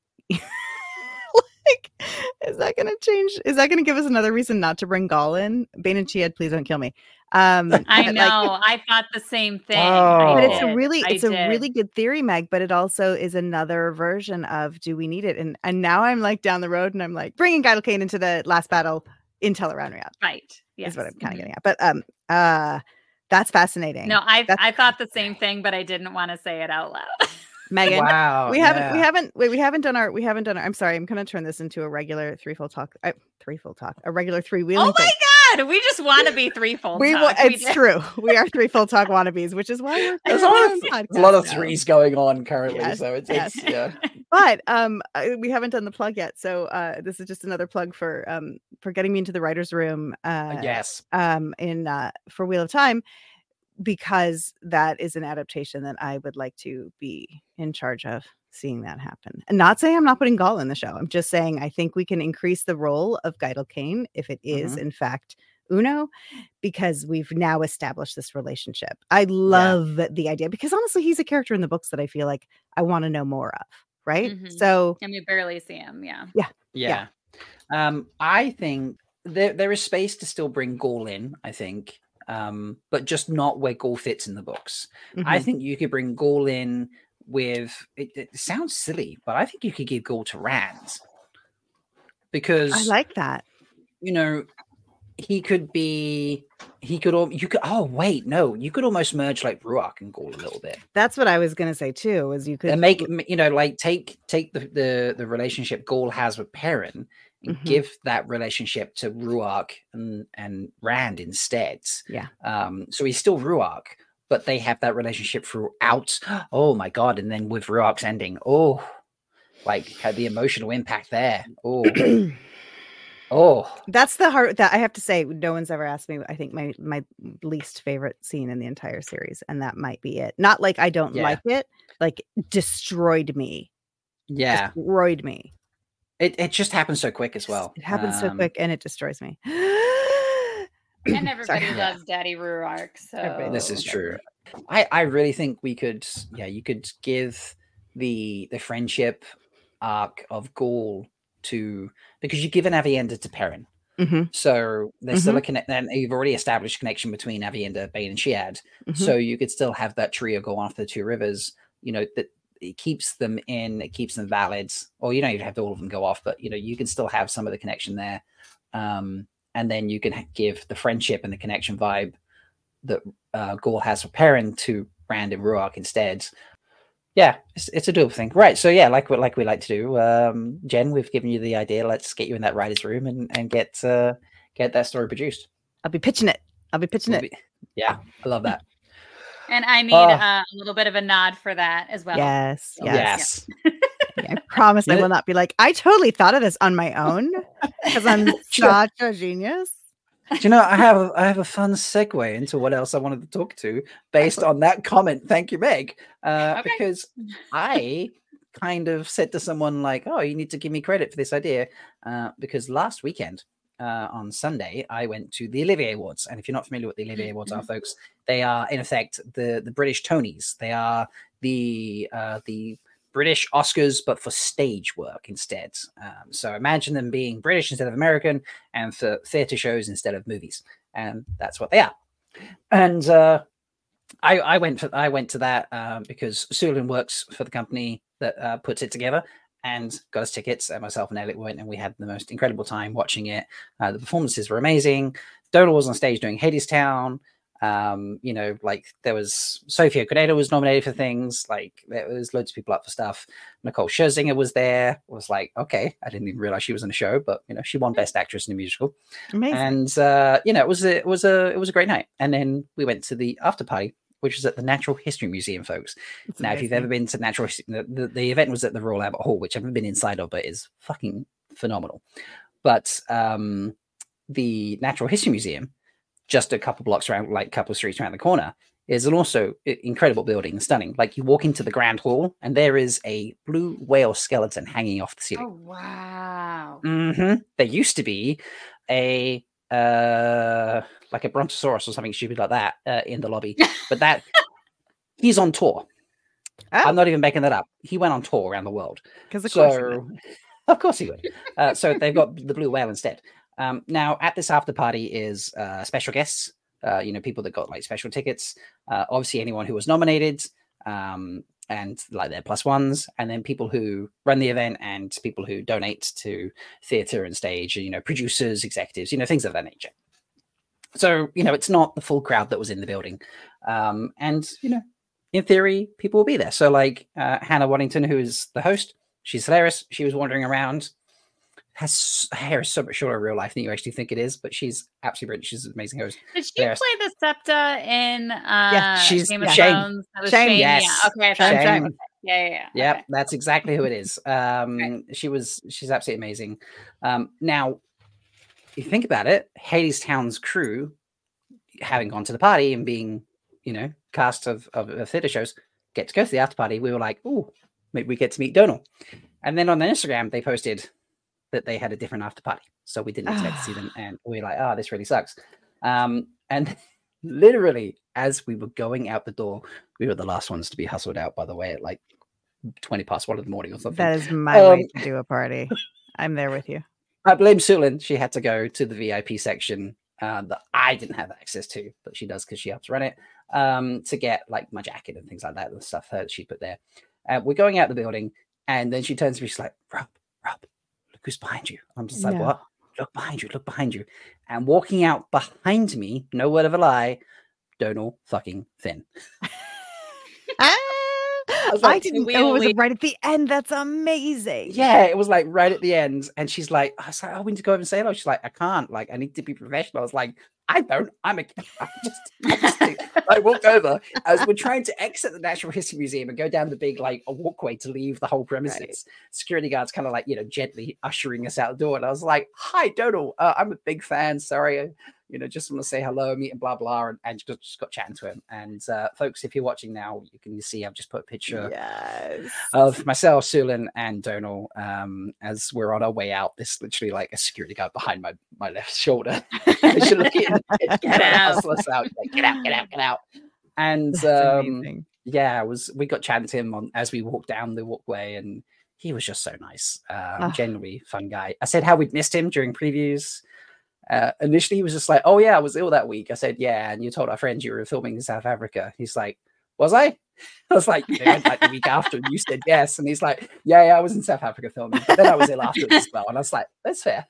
like, is that going to change? Is that going to give us another reason not to bring Gaul in? Bane and Chiad, please don't kill me. Um, I know. Like, I thought the same thing. Oh. But it's a really, I it's did. a really good theory, Meg. But it also is another version of do we need it? And and now I'm like down the road, and I'm like bringing Guy Dalkane into the last battle in Tel'aran'rhiod. Right. Yes. Is what I'm kind of mm-hmm. getting at. But um, uh, that's fascinating. No, I that's- I thought the same thing, but I didn't want to say it out loud. Megan, wow, we haven't yeah. we haven't wait, we haven't done our we haven't done our I'm sorry, I'm gonna turn this into a regular threefold talk. Uh, threefold talk, a regular three wheeling. Oh my thing. god, we just want to be threefold. We talk. it's we true. We are threefold talk wannabes, which is why we're there's a lot, of, a lot of threes going on currently. Yes, so it's, yes. it's yeah. But um, we haven't done the plug yet, so uh, this is just another plug for um for getting me into the writers' room. Uh, yes. Um, in uh, for Wheel of Time. Because that is an adaptation that I would like to be in charge of seeing that happen. And not saying I'm not putting Gaul in the show. I'm just saying I think we can increase the role of Guy Dalkane if it is mm-hmm. in fact Uno, because we've now established this relationship. I love yeah. the idea because honestly, he's a character in the books that I feel like I want to know more of. Right. Mm-hmm. So and we barely see him. Yeah. Yeah. Yeah. yeah. Um, I think there there is space to still bring Gaul in, I think. um, but just not where Gaul fits in the books. Mhm. I think you could bring Gaul in with it, it sounds silly, but I think you could give Gaul to Rand because I like that. you know he could be he could all you could oh wait no you could almost merge like Ruark and Gaul a little bit. That's what I was gonna say too. Is you could And make you know like take take the the, the relationship Gaul has with Perrin and Mhm. give that relationship to Ruark and and Rand instead. Yeah. Um. So he's still Ruark, but they have that relationship throughout. Oh my god! And then with Ruark's ending, oh, like had the emotional impact there. Oh, oh. That's the heart that I have to say. No one's ever asked me. I think my my least favorite scene in the entire series, and that might be it. Not like I don't Yeah. like it, like destroyed me. Yeah. Destroyed me. It it just happens so quick as well. It happens so Um, quick, and it destroys me. And everybody Sorry. loves Daddy Ruark. So Everybody This is Oh, true. I, I really think we could, yeah, you could give the the friendship arc of Gaul to because you've given Avienda to Perrin, Mhm, so there's still a connect, and you've already established connection between Avienda, Bane, and Shiad. mhm. So you could still have that trio go after the two rivers. You know that it keeps them in, it keeps them valid, or you don't even have to all of them go off, but you know you can still have some of the connection there. Um, and then you can ha- give the friendship and the connection vibe that uh, Gaul has with Perrin to Rand and Ruark instead. Yeah, it's, it's a doable thing, right? So yeah, like we like we like to do, um, Jen, we've given you the idea. Let's get you in that writer's room and and get uh, get that story produced. I'll be pitching it. I'll be pitching We'll it. be- yeah, I love that. And I need Oh. uh, a little bit of a nod for that as well. Yes, yes. Yes. I promise I Yeah. will not be like, I totally thought of this on my own because I'm such a genius. Do you know I have a, I have a fun segue into what else I wanted to talk to based on that comment. Thank you, Meg. Uh, Okay. Because I kind of said to someone like, "Oh, you need to give me credit for this idea," uh, because last weekend uh, on Sunday I went to the Olivier Awards, and if you're not familiar with the Olivier Awards are, folks, they are in effect the the British Tonys. They are the uh, the British Oscars, but for stage work instead. Um, so imagine them being British instead of American, and for theatre shows instead of movies, and that's what they are. And uh, I, I went for I went to that um, because Sulin works for the company that uh, puts it together, and got us tickets. And myself and Elliot went, and we had the most incredible time watching it. Uh, the performances were amazing. Donal was on stage doing Hadestown. Um, you know, like there was Sofia Cordero was nominated for things. Like there was loads of people up for stuff. Nicole Scherzinger was there. Was like, okay, I didn't even realize she was in a show, but you know, she won Best Actress in a Musical. Amazing. And uh, you know, it was a, it was a it was a great night. And then we went to the after party, which was at the Natural History Museum, folks. It's Now, if you've amazing. ever been to Natural History, the, the, the event was at the Royal Albert Hall, which I've never been inside of, but is fucking phenomenal. But um, the Natural History Museum, just a couple blocks around, like a couple of streets around the corner, is an also i- incredible building, stunning. Like you walk into the Grand Hall, and there is a blue whale skeleton hanging off the ceiling. Oh wow. hmm There used to be a uh like a brontosaurus or something stupid like that uh, in the lobby, but that he's on tour. Oh, I'm not even making that up. He went on tour around the world. because of course. you would. So, of course he would. Uh, so they've got the blue whale instead. Um, now at this after party is uh, special guests. Uh, you know, people that got like special tickets. Uh, obviously, anyone who was nominated. Um, and like their plus ones, and then people who run the event and people who donate to theatre and stage, you know, producers, executives, you know, things of that nature. So, you know, it's not the full crowd that was in the building. Um, and, you know, in theory, people will be there. So like uh, Hannah Waddington, who is the host, she's hilarious. She was wandering around, has her hair is so much shorter in real life than you actually think it is, but she's absolutely brilliant. She's an amazing host. Did she Yes. play the Septa in uh she's- Game of Shane. Thrones? That was Shane, Shane. yes. Yeah. Okay. I thought Shane, it was- Shane. Yeah. Yeah. yeah. Yep, Okay. that's exactly who it is. Um, She was, she's absolutely amazing. Um, now, you think about it, Hadestown's crew, having gone to the party and being, you know, cast of, of, of theatre shows, get to go to the after party. We were like, oh, maybe we get to meet Donal. And then on their Instagram, they posted that they had a different after party. So we didn't expect to see them. And we were like, oh, this really sucks. Um, and literally, as we were going out the door, we were the last ones to be hustled out, by the way, at like twenty past one in the morning or something. That is my way Um, to do a party. I'm there with you. I blame Sulin. She had to go to the V I P section uh, that I didn't have access to, but she does because she helps run it, um, to get like my jacket and things like that, the stuff that she put there. Uh, we're going out the building, and then she turns to me, she's like, Rob, Rob, look who's behind you. I'm just like, No. what? Look behind you, look behind you. And walking out behind me, no word of a lie, Donal fucking Finn. Ah, I was I like, didn't we know it was only- right at the end. That's amazing. Yeah, it was like right at the end. And she's like, I was like, oh, we need to go over and say hello. She's like, I can't. Like, I need to be professional. I was like, I don't. I'm a. I just. I, just I walk over as we're trying to exit the Natural History Museum and go down the big like a walkway to leave the whole premises. Right. Security guards kind of like you know gently ushering us out the door, and I was like, "Hi, Donal. Uh, I'm a big fan. Sorry, I, you know, just want to say hello, meet and blah blah." And, and just, just got chatting to him. And uh, folks, if you're watching now, you can see I've just put a picture Yes. of myself, Sulin, and Donal um, as we're on our way out. There's literally like a security guard behind my, my left shoulder. She's looking, get, Get out. hustle us out. Like, get out, get out, get out. And That's um, amazing. yeah, it was we got chatting to him on as we walked down the walkway, and he was just so nice. Um, Ah. genuinely fun guy. I said how we'd missed him during previews. Uh, initially, he was just like, "Oh yeah, I was ill that week." I said, "Yeah," and you told our friends you were filming in South Africa. He's like, "Was I?" I was like, "They went like the week after," and you said yes. And he's like, "Yeah, yeah, I was in South Africa filming, but then I was ill afterwards as well." And I was like, "That's fair."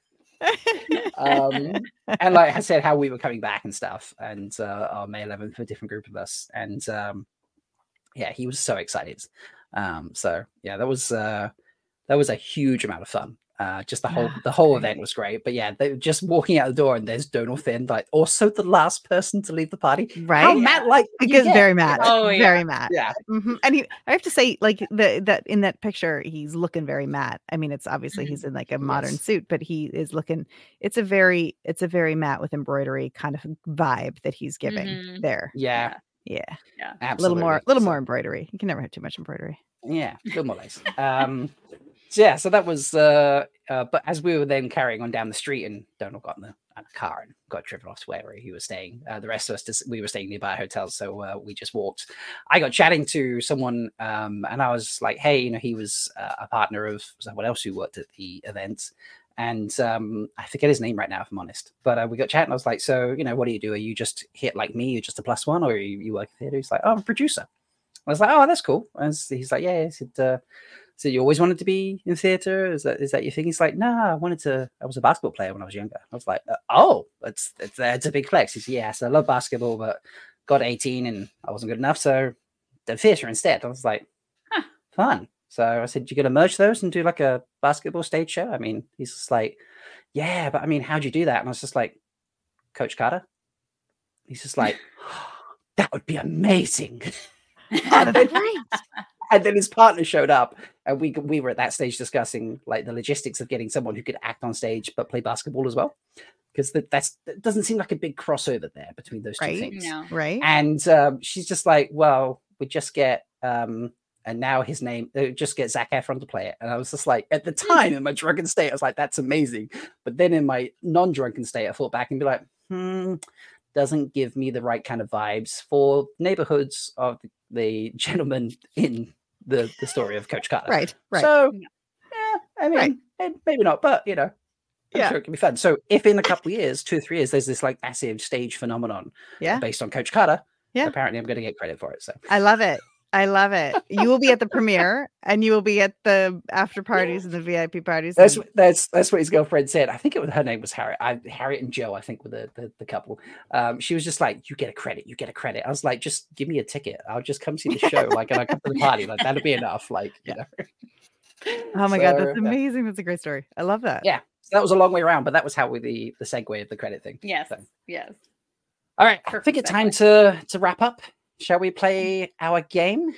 um, and like I said, how we were coming back and stuff, and uh, on May eleventh, a different group of us, and um, yeah, he was so excited. Um, so yeah, that was uh, that was a huge amount of fun. Uh, just the whole Ah, the whole great. event was great. But yeah, they were just walking out the door, and there's Donal Finn, like also the last person to leave the party. How Right? mad like you Because get, very you mad. know? Oh, yeah. Very mad. Yeah, Mhm. And he, I have to say, like the that in that picture, he's looking very matte. I mean, it's obviously he's in like a modern Yes. suit, but he is looking. It's a very, it's a very matte with embroidery kind of vibe that he's giving Mhm. there. yeah, Yeah, Yeah. a little absolutely. more, little So- more embroidery. You can never have too much embroidery. Yeah, good more lace. Um, so yeah, so that was. Uh, uh, but as we were then carrying on down the street, and Donal got in the, in the car and got driven off to wherever he was staying. Uh, the rest of us, just, we were staying nearby hotels, so uh, we just walked. I got chatting to someone, um, and I was like, "Hey, you know, he was uh, a partner of someone else who worked at the event." And um, I forget his name right now, if I'm honest. But uh, we got chatting. I was like, "So, you know, what do you do? Are you just hit like me? You're just a plus one, or are you, you work in theater?" He's like, "Oh, I'm a producer." I was like, "Oh, that's cool." And he's like, "Yeah." He said, uh, "So you always wanted to be in theater? Is that is that your thing?" He's like, "Nah, I wanted to. I was a basketball player when I was younger." I was like, uh, "Oh, that's that's, that's a big flex." He's yeah, so I love basketball, but got eighteen and I wasn't good enough, so did theater instead. I was like, Huh. "Fun." So I said, "You gonna merge those and do like a basketball stage show?" I mean, he's just like, "Yeah, but I mean, how'd you do that?" And I was just like, "Coach Carter." He's just like, "That would be amazing." And then, and then his partner showed up, and we we were at that stage discussing like the logistics of getting someone who could act on stage but play basketball as well, because that that's that doesn't seem like a big crossover there between those two Right. things. No. Right? And um, she's just like, "Well, we just get." Um, and now his name, uh, just get Zac Efron to play it. And I was just like, at the time in my drunken state, I was like, "That's amazing." But then in my non-drunken state, I thought back and be like, "Hmm." Doesn't give me the right kind of vibes for neighborhoods of the gentleman in the, the story of Coach Carter. Right. Right. So, Yeah. yeah, I mean, Right. eh, maybe not, but you know, I'm Yeah. sure it can be fun. So, if in a couple of years, two or three years, there's this like massive stage phenomenon Yeah. based on Coach Carter, Yeah. apparently I'm going to get credit for it. So, I love it. I love it. You will be at the premiere, and you will be at the after parties and the V I P parties. That's and- that's that's what his girlfriend said. I think it was her name was Harriet. I, Harriet and Joe, I think, were the the, the couple. Um, she was just like, "You get a credit, you get a credit." I was like, "Just give me a ticket. I'll just come see the show. Like, and I come to the party. Like, that'll be enough." Like, you know. Oh my god, So, that's yeah. amazing. That's a great story. I love that. Yeah. So that was a long way around, but that was how we the the segue of the credit thing. Yes. So. Yes. All right, I Perfect think it's time to to wrap up. Shall we play our game?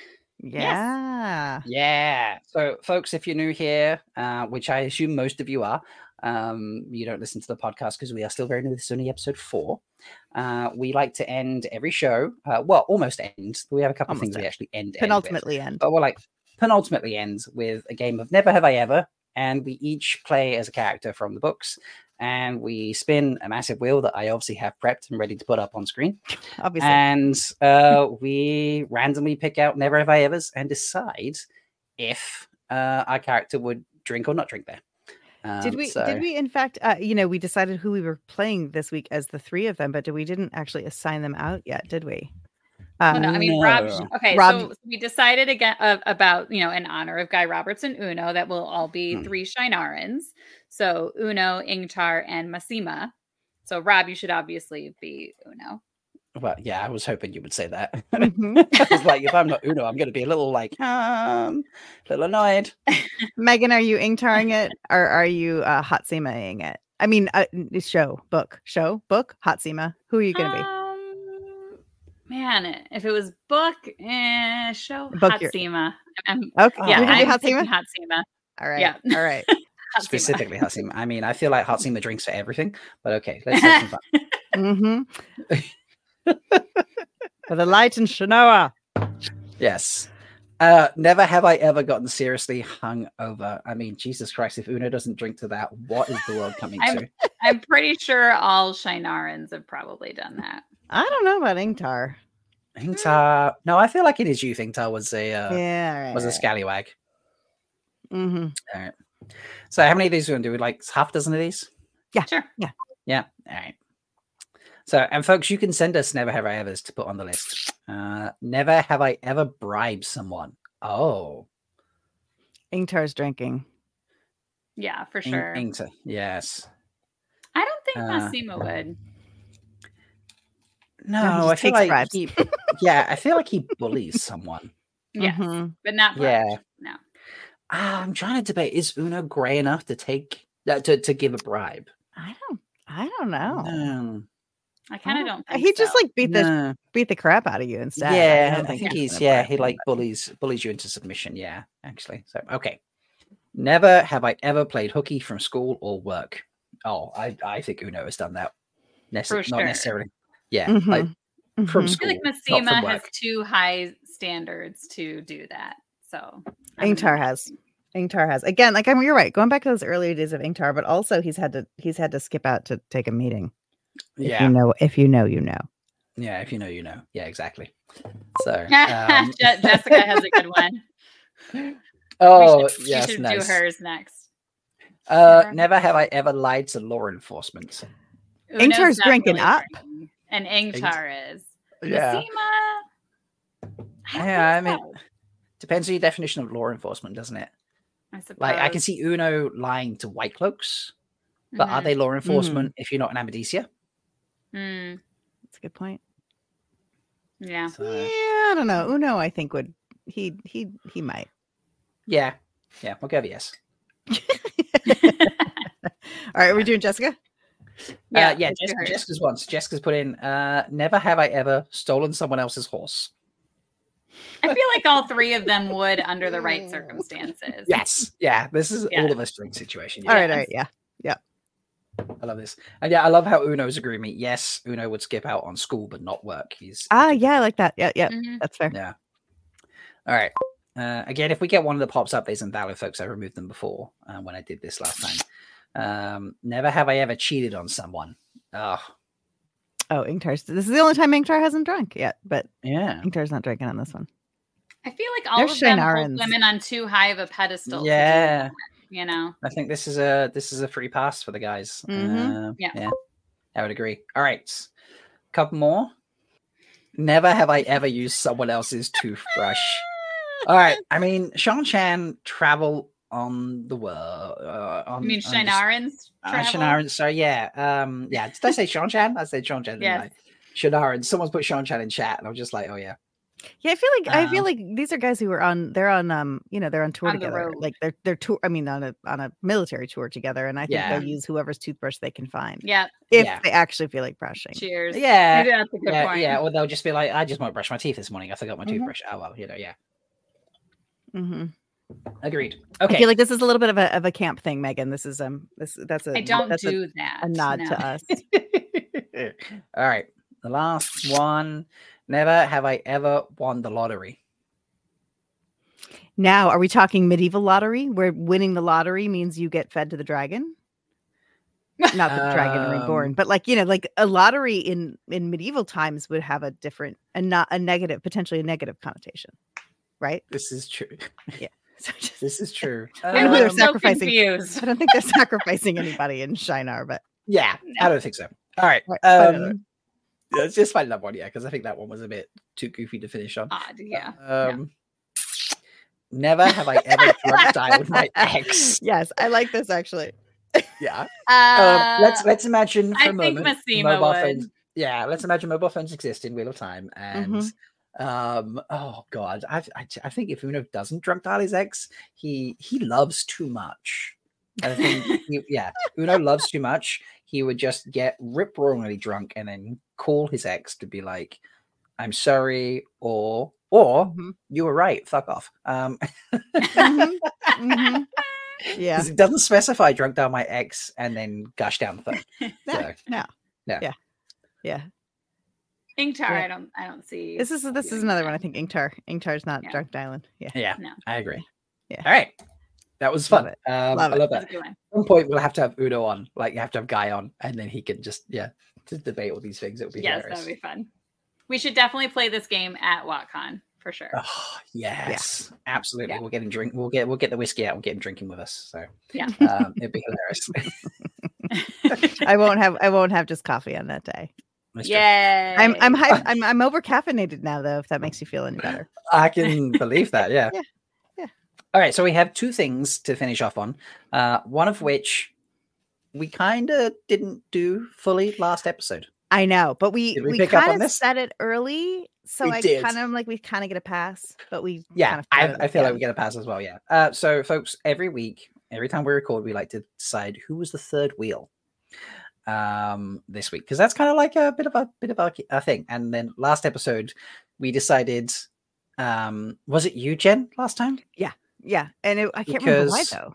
Yeah. Yeah. So, folks, if you're new here, uh, which I assume most of you are, um, you don't listen to the podcast because we are still very new. This is only episode four. Uh, we like to end every show. Uh, well, almost end. We have a couple of Almost things we end. actually end. end with. Penultimately end. But we're like penultimately ends with a game of Never Have I Ever, and we each play as a character from the books, and we spin a massive wheel that I obviously have prepped and ready to put up on screen. Obviously. And uh, we randomly pick out Never Have I Ever's and decide if uh, our character would drink or not drink there. Um, Did we? So, Did we? In fact, uh, you know, we decided who we were playing this week as the three of them, but we didn't actually assign them out yet, did we? Well, Um, no, I mean, Rob. sh- No. Okay, Rob- so we decided again uh, about you know in honor of Guy Roberts and Uno that will all be Hmm. three Shinarans. So Uno, Ingtar, and Massima. So Rob, you should obviously be Uno. well, yeah, I was hoping you would say that. mhm. I was like, if I'm not Uno, I'm going to be a little like, um, a little annoyed. Megan, are you Ingtaring it or are you uh, Hatsima-ing it? I mean, uh, n- show, book, show, book, Hatsima. Who are you going to be? Um, man, if it was book, eh, show Book your- Hatsima. I'm, Okay, Oh, yeah, you're gonna be I'm picking Hatsima. Hatsima. All right, Yeah. all right. Hatsima. Specifically Hatsima. I mean, I feel like Hatsima drinks for everything, but okay, let's have some fun. Mm-hmm. For the light and Shanoa. Yes. Uh, never have I ever gotten seriously hung over. I mean, Jesus Christ, if Uno doesn't drink to that, what is the world coming I'm- to? I'm pretty sure all Shinarans have probably done that. I don't know about Ingtar. Ingtar. No, I feel like it is you. Ingtar was a uh, Yeah, all right. was a scallywag. Mm-hmm. All right. So how many of these are we gonna do? Like half a dozen of these? Sure. Yeah. All right. So, and folks, you can send us never have I ever's to put on the list. Uh, never have I ever bribed someone. Oh, Ingtar's drinking. Yeah, for In- sure. Ingtar. Yes. I don't think Uh, Massimo would. No, just I feel takes like bribes. he, yeah, I feel like he bullies someone. Yes, Mhm. but not Yeah. bribed. No. Ah, I'm trying to debate: is Uno grey enough to take uh, to to give a bribe? I don't. I don't know. No, I kind I of don't- don't think He just so. like beat the no. beat the crap out of you instead. Yeah, don't I think he's he's gonna yeah bribe he like anybody. bullies bullies you into submission. Yeah, actually. So okay. Never have I ever played hooky from school or work. Oh, I I think Uno has done that. Nece- For Not sure. necessarily. Yeah, Mhm, like from mhm. I feel like school, not Massima from has work. too high standards to do that. So I'm Ingtar not- has. Ingtar has. Again, like I mean, you're right. Going back to those earlier days of Ingtar, but also he's had to he's had to skip out to take a meeting. If Yeah, you know, if you know, you know. yeah. If you know, you know. Yeah, exactly. So. Um, Je- Jessica has a good one. oh we should, yes, we should nice. do hers next. Uh, Sure. never have I ever lied to law enforcement. Uno's Ingtar's drinking definitely up. drinking, and Ingtar is. Yeah. Massima. I Yeah, I don't mean, think so. depends on your definition of law enforcement, doesn't it? I suppose. Like, I can see Uno lying to white cloaks, but are Mhm. they law enforcement if you're not an Amadicia? Mm, That's a good point. yeah. So, Yeah, I don't know. Uno, I think would he he he might. yeah, yeah, we'll go with yes. All right, we're doing Jessica. Yeah, uh, yeah. let's do Jessica, hers. Jessica's once. Jessica's put in. Uh, never have I ever stolen someone else's horse. I feel like all three of them would under the right circumstances. Yes, yeah. This is Yeah. all of us drink situation. Yeah, All right, all right, yeah. I love this, and yeah, I love how Uno's agreeing with me. Yes, Uno would skip out on school but not work. He's Ah, yeah, I like that. Yeah, yeah, Mhm. that's fair. yeah. All right. Uh, again, if we get one of the pops up, there's some valid folks. I removed them before uh, when I did this last time. Um, never have I ever cheated on someone. Oh, Oh, Ingtar's. This is the only time Ingtar hasn't drunk yet, but yeah. Ingtar's not drinking on this one. I feel like all They're of them Shinarans. hold women on too high of a pedestal. to do Yeah. that, you know. I think this is a this is a free pass for the guys. Mhm. Uh, Yeah. yeah, I would agree. All right, couple more. Never have I ever used someone else's toothbrush. All right, I mean, Sean Chan travel on the world. Uh, on, You mean on just- Shinarans? Uh, travel? Shanaran, sorry, yeah, um, yeah. Did I say Sean Chan? I said Sean Chan. Yes. Yes. Shanaran. Someone's put Sean Chan in chat, and I'm just like, oh yeah, Yeah, I feel like I feel Um, like these are guys who are on. They're on. Um, you know, they're on tour On the together. road. Like they're they're tour. I mean, on a on a military tour together, and I think Yeah. they'll use whoever's toothbrush they can find Yeah. if Yeah. they actually feel like brushing. Cheers. yeah, Maybe that's a good yeah, point. yeah. Or they'll just be like, I just want to brush my teeth this morning. I forgot my Mhm. toothbrush. Oh well, you know, yeah. hmm Agreed. I Okay. feel like this is a little bit of a of a camp thing, Megan. This is um this that's a I don't that's a- do that. a, nod no. to us. All right. The last one. Never have I ever won the lottery. Now, are we talking medieval lottery, where winning the lottery means you get fed to the dragon? Not the dragon reborn, Um, but like you know, like a lottery in in medieval times would have a different and not a negative, potentially a negative connotation, right? This is true. Yeah. So just, This is true. I don't know who they're I'm so sacrificing. confused. I don't think they're sacrificing anybody in Shinar, but Yeah, I don't think so. All right. Right, find another. Um, let's just find that one, yeah, because I think that one was a bit too goofy to finish on. Odd, yeah. Um, Never have I ever drunk dialed my ex. yes, I like this actually. Yeah. Uh, um, let's let's imagine for I a think moment Massimo mobile would. phones. Yeah, let's imagine mobile phones exist in Wheel of Time, and Mhm. um, oh god, I, I I think if Uno doesn't drunk dial his ex, he he loves too much. I think he, yeah, Uno loves too much. He would just get rip roaringly drunk and then call his ex to be like, "I'm sorry," or or Mhm. "You were right, fuck off." Um, Mhm. Mhm. Yeah. 'cause it doesn't specify drunk down my ex and then gush down the phone. No, So, no. no. Yeah. Yeah. Ingtar, Yeah. I don't I don't see. This is this is doing another that. one. I think Ingtar. Ingtar's not Yeah. drunk dialing. Yeah. Yeah, No. I agree. Yeah. All right. That was Love fun. it. Um, Love I it. love That's that. a good one. At one point, we'll have to have Uno on. Like, you have to have Guy on, and then he can just, yeah, just debate all these things. It would be Yes, hilarious. that would be fun. We should definitely play this game at WatCon for sure. Oh, yes, absolutely. Yeah. We'll get him drink. We'll get we'll get the whiskey out. We'll get him drinking with us. So Yeah. um, it'd be hilarious. I won't have I won't have just coffee on that day. That's true. Yay. I'm I'm hyped. I'm I'm over caffeinated now though, if that makes you feel any better. I can believe that. Yeah. Yeah, yeah. All right. So we have two things to finish off on. Uh, one of which we kind of didn't do fully last episode. I know, but we Did we we, pick up on kind of this? said it early, so We I did. kind of like we kind of get a pass, but we Yeah, kind of I, forgot I it, feel yeah. like we get a pass as well. Yeah. Uh, so, folks, every week, every time we record, we like to decide who was the third wheel um, this week, because that's kind of like a bit of a bit of a, a thing. And then last episode, we decided, um, was it you, Jen, last time? yeah, and it, I can't remember why Because- though.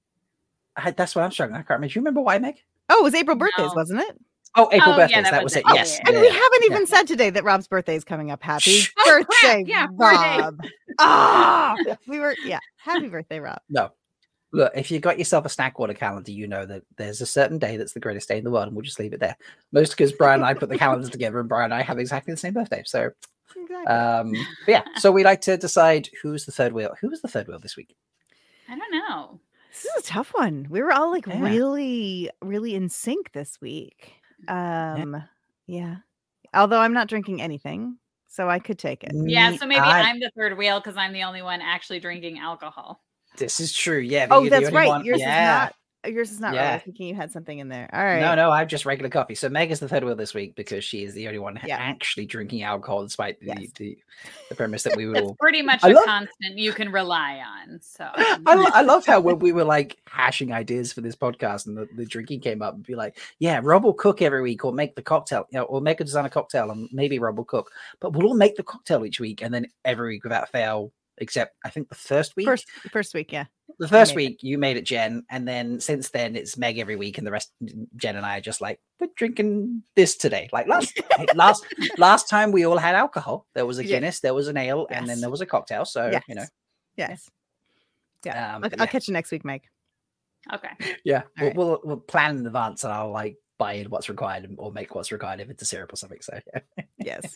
I, that's what I'm struggling. I can't remember. Do you remember why, Meg? Oh, it was April birthdays, No. wasn't it? Oh, April Oh, yeah, birthdays. that that, was was it. it. Yeah, Yes. yeah, And yeah, we yeah. haven't even Yeah. said today that Rob's birthday is coming up. Happy Shh. Oh, crap. birthday, Yeah, four days. Rob! Ah, we were yeah. Happy birthday, Rob. No. Look, if you got yourself a snack water calendar, you know that there's a certain day that's the greatest day in the world, and we'll just leave it there. Most because Brian and I put the calendars together, and Brian and I have exactly the same birthday. So, Exactly. um, but yeah. So we like to decide who's the third wheel. Who was the third wheel this week? I don't know. This is a tough one. We were all like Yeah. really, really in sync this week. Um, yeah. Although I'm not drinking anything, so I could take it. Yeah, Me- so maybe I- I'm the third wheel because I'm the only one actually drinking alcohol. This is true. Yeah. Oh, you're the that's only right. one- Yours yeah. is not. Yours is not. Right. I Yeah. was thinking you had something in there. All right. No, no, I'm just regular coffee. So Meg is the third wheel this week because she is the only one Yeah. actually drinking alcohol, despite the, Yes. the, the premise that we would It's all. pretty much I a love- constant you can rely on. So I, lo- I love how when we were like hashing ideas for this podcast and the, the drinking came up and be like, yeah, Rob will cook every week or make the cocktail, you know, or make a design a cocktail and maybe Rob will cook, but we'll all make the cocktail each week and then every week without fail, except I think the first week. First, first week. Yeah. The first made it. week you made it, Jen, and then since then it's Meg every week, and the rest Jen and I are just like, we're drinking this today. Like last last last time we all had alcohol. There was a Yeah. Guinness, there was an ale, and then Yes. there was a cocktail. So Yes. you know, Yes. Yeah. um, I'll, but I'll yeah. catch you next week, Meg. okay. yeah, All we'll, right. we'll we'll plan in advance, and I'll like buy in what's required and- or make what's required if it's a syrup or something. So yeah. Yes.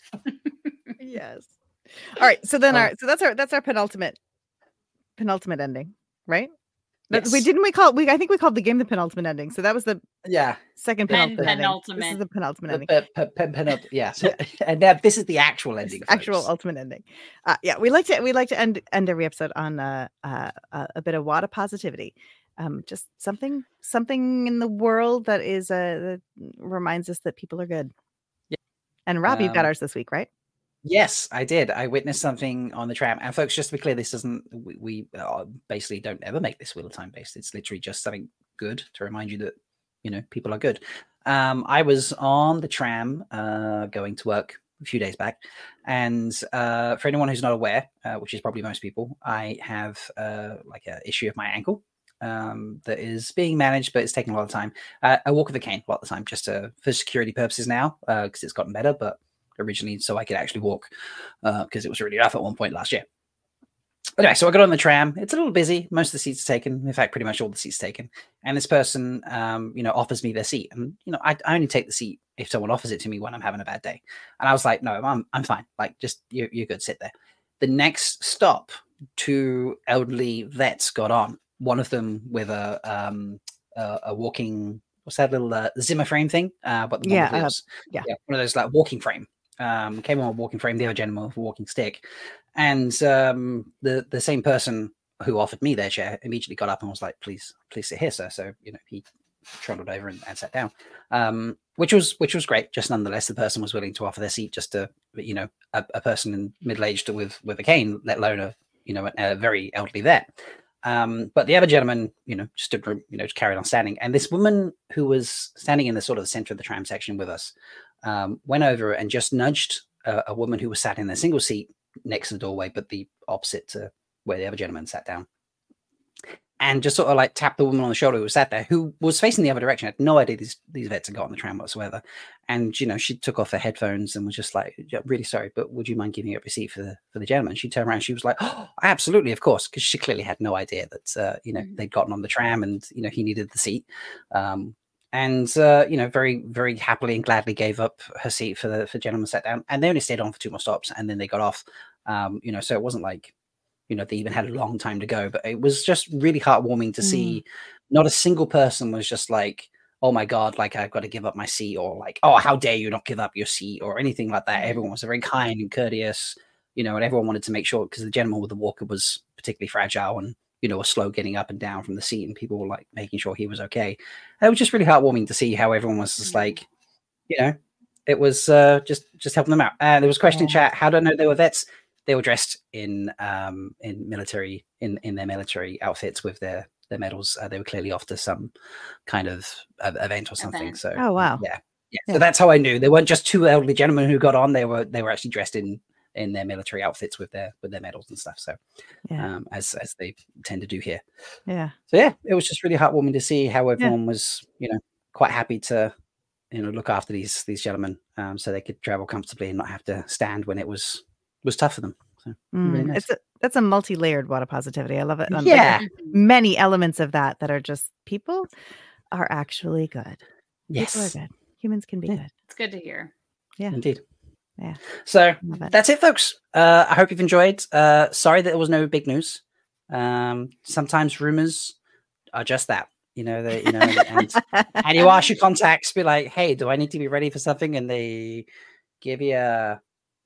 yes. All right. So then Oh. our so that's our that's our penultimate penultimate ending, right? That's- We Yes. didn't we call we I think we called the game the penultimate ending. So that was the yeah, second Pen- penultimate ending. This penultimate. is the penultimate the ending. pe- pe- pen- pen up- yeah. So, and now this is the actual This ending. is actual folks. ultimate ending. Uh, yeah, we like to we like to end end every episode on uh, uh, uh, a bit of water positivity. Um, just something something in the world that is uh, that reminds us that people are good. Yeah. And Rob, you've got Um, ours this week, right? Yes, I did. I witnessed something on the tram. And folks, just to be clear, this doesn't, we, we uh, basically don't ever make this Wheel of Time based. It's literally just something good to remind you that, you know, people are good. Um, I was on the tram uh, going to work a few days back. And uh, for anyone who's not aware, uh, which is probably most people, I have uh, like an issue of my ankle um, that is being managed, but it's taking a lot of time. Uh, I walk with a cane a lot of the time just to, for security purposes now, because it's gotten better, but originally so I could actually walk because uh, it was really rough at one point last year. Anyway, so I got on the tram. It's a little busy. Most of the seats are taken. In fact, pretty much all the seats taken. And this person, um, you know, offers me their seat. And, you know, I, I only take the seat if someone offers it to me when I'm having a bad day. And I was like, no, I'm I'm fine. Like, just, you're, you're good. Sit there. The next stop two elderly vets got on. One of them with a um a, a walking, what's that little uh, Zimmer frame thing? Uh, but the one Yeah, with uh, wheels. yeah. yeah, one of those like walking frame. Um, came on a walking frame. The other gentleman with a walking stick, and um, the the same person who offered me their chair immediately got up and was like, "Please, please sit here, sir." So you know he trundled over and, and sat down, um, which was which was great. Just nonetheless, the person was willing to offer their seat just to you know a, a person in middle aged with with a cane, let alone a you know a, a very elderly vet. Um, but the other gentleman, you know, just stood, you know, just carried on standing. And this woman who was standing in the sort of the center of the tram section with us um, went over and just nudged a, a woman who was sat in a single seat next to the doorway, but the opposite to where the other gentleman sat down. And just sort of like tapped the woman on the shoulder who was sat there, who was facing the other direction. Had no idea these these vets had got on the tram whatsoever. And you know, she took off her headphones and was just like, "Really sorry, but would you mind giving up your seat for the for the gentleman?" She turned around, she was like, "Oh, absolutely, of course," because she clearly had no idea that uh, you know Mm. they'd gotten on the tram and you know he needed the seat. Um, and uh, you know, very very happily and gladly gave up her seat for the for the gentleman sat down. And they only stayed on for two more stops, and then they got off. Um, you know, so it wasn't like, you know, they even had a long time to go, but it was just really heartwarming to Mm. see not a single person was just like, "Oh my God, like I've got to give up my seat," or like, "Oh, how dare you not give up your seat," or anything like that. Mhm. Everyone was very kind and courteous, you know, and everyone wanted to make sure, because the gentleman with the walker was particularly fragile and, you know, was slow getting up and down from the seat, and people were like making sure he was okay. And it was just really heartwarming to see how everyone was just Mhm. like, you know, it was uh, just just helping them out. And there was a question in Yeah. chat, how do I know they were vets? They were dressed in um in military in in their military outfits with their their medals. Uh, they were clearly off to some kind of uh, event or something. Event. So Oh, wow. yeah, yeah. Yeah. So that's how I knew they weren't just two elderly gentlemen who got on. They were they were actually dressed in in their military outfits with their with their medals and stuff. So Yeah. um, as as they tend to do here. Yeah. So yeah, it was just really heartwarming to see how everyone was, you know, quite happy to, you know, look after these these gentlemen, um, so they could travel comfortably and not have to stand when it was was tough for them. So really Mm, nice. It's a, that's a multi-layered water positivity. I love it. Um, like, Yeah. there's many elements of that that are just people are actually good. People are Yes, good. Humans can be Yeah. good. It's good to hear. Yeah. indeed. Yeah. So Love it. that's it, folks. Uh, I hope you've enjoyed. Uh, sorry that there was no big news. Um, sometimes rumors are just that, you know. They, you know, and, and you ask your contacts, be like, "Hey, do I need to be ready for something?" And they give you uh,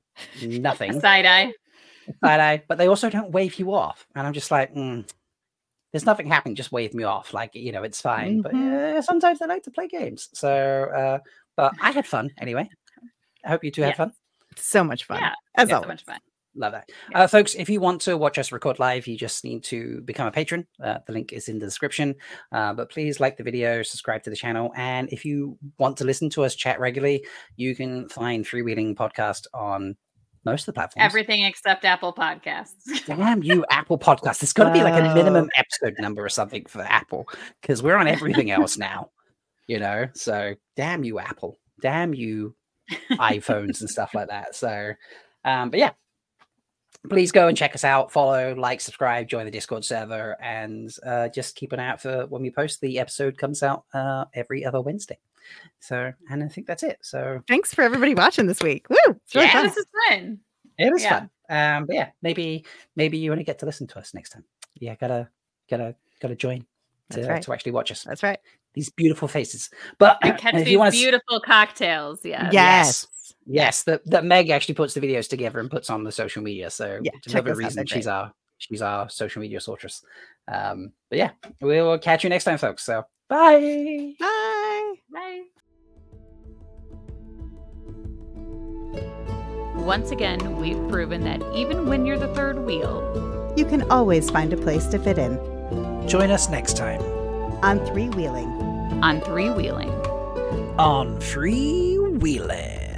nothing. Side eye. Side eye, but they also don't wave you off. And I'm just like, mm, there's nothing happening. Just wave me off. Like, you know, it's fine. But Mhm. uh, sometimes they like to play games. So, uh, but I had fun anyway. I hope you two had Yes. fun. So much fun. Yeah. As Yeah, so always. much fun. Love that. Yeah. Uh, folks, if you want to watch us record live, you just need to become a patron. Uh, the link is in the description. Uh, but please like the video, subscribe to the channel. And if you want to listen to us chat regularly, you can find Freewheeling Podcast on most of the platforms. Everything except Apple Podcasts. Damn you, Apple Podcast. There's got to be like a Wow. minimum episode number or something for Apple, because we're on everything else now, you know? So damn you, Apple. Damn you, iPhones and stuff like that. So, um, but yeah, please go and check us out. Follow, like, subscribe, join the Discord server, and uh, just keep an eye out for when we post. The episode comes out uh, every other Wednesday. So, and I think that's it. So Thanks for everybody watching this week. Woo! It's really Yeah, fun. this is fun. it was Yeah. fun. Um, but yeah, maybe maybe you only get to listen to us next time. Yeah, gotta gotta gotta join That's to, right. to actually watch us. That's right. These beautiful faces. But And catch if these you want to, beautiful cocktails. Yeah. Yes. yes, that that Meg actually puts the videos together and puts on the social media. So Yeah, it's check another those out. reason They're she's great. our she's our social media sortress. Um, but yeah, we will catch you next time, folks. So bye. Bye. Bye. Once again, we've proven that even when you're the third wheel, You can always find a place to fit in Join us next time on Three Wheeling. on three wheeling. on Freewheeling.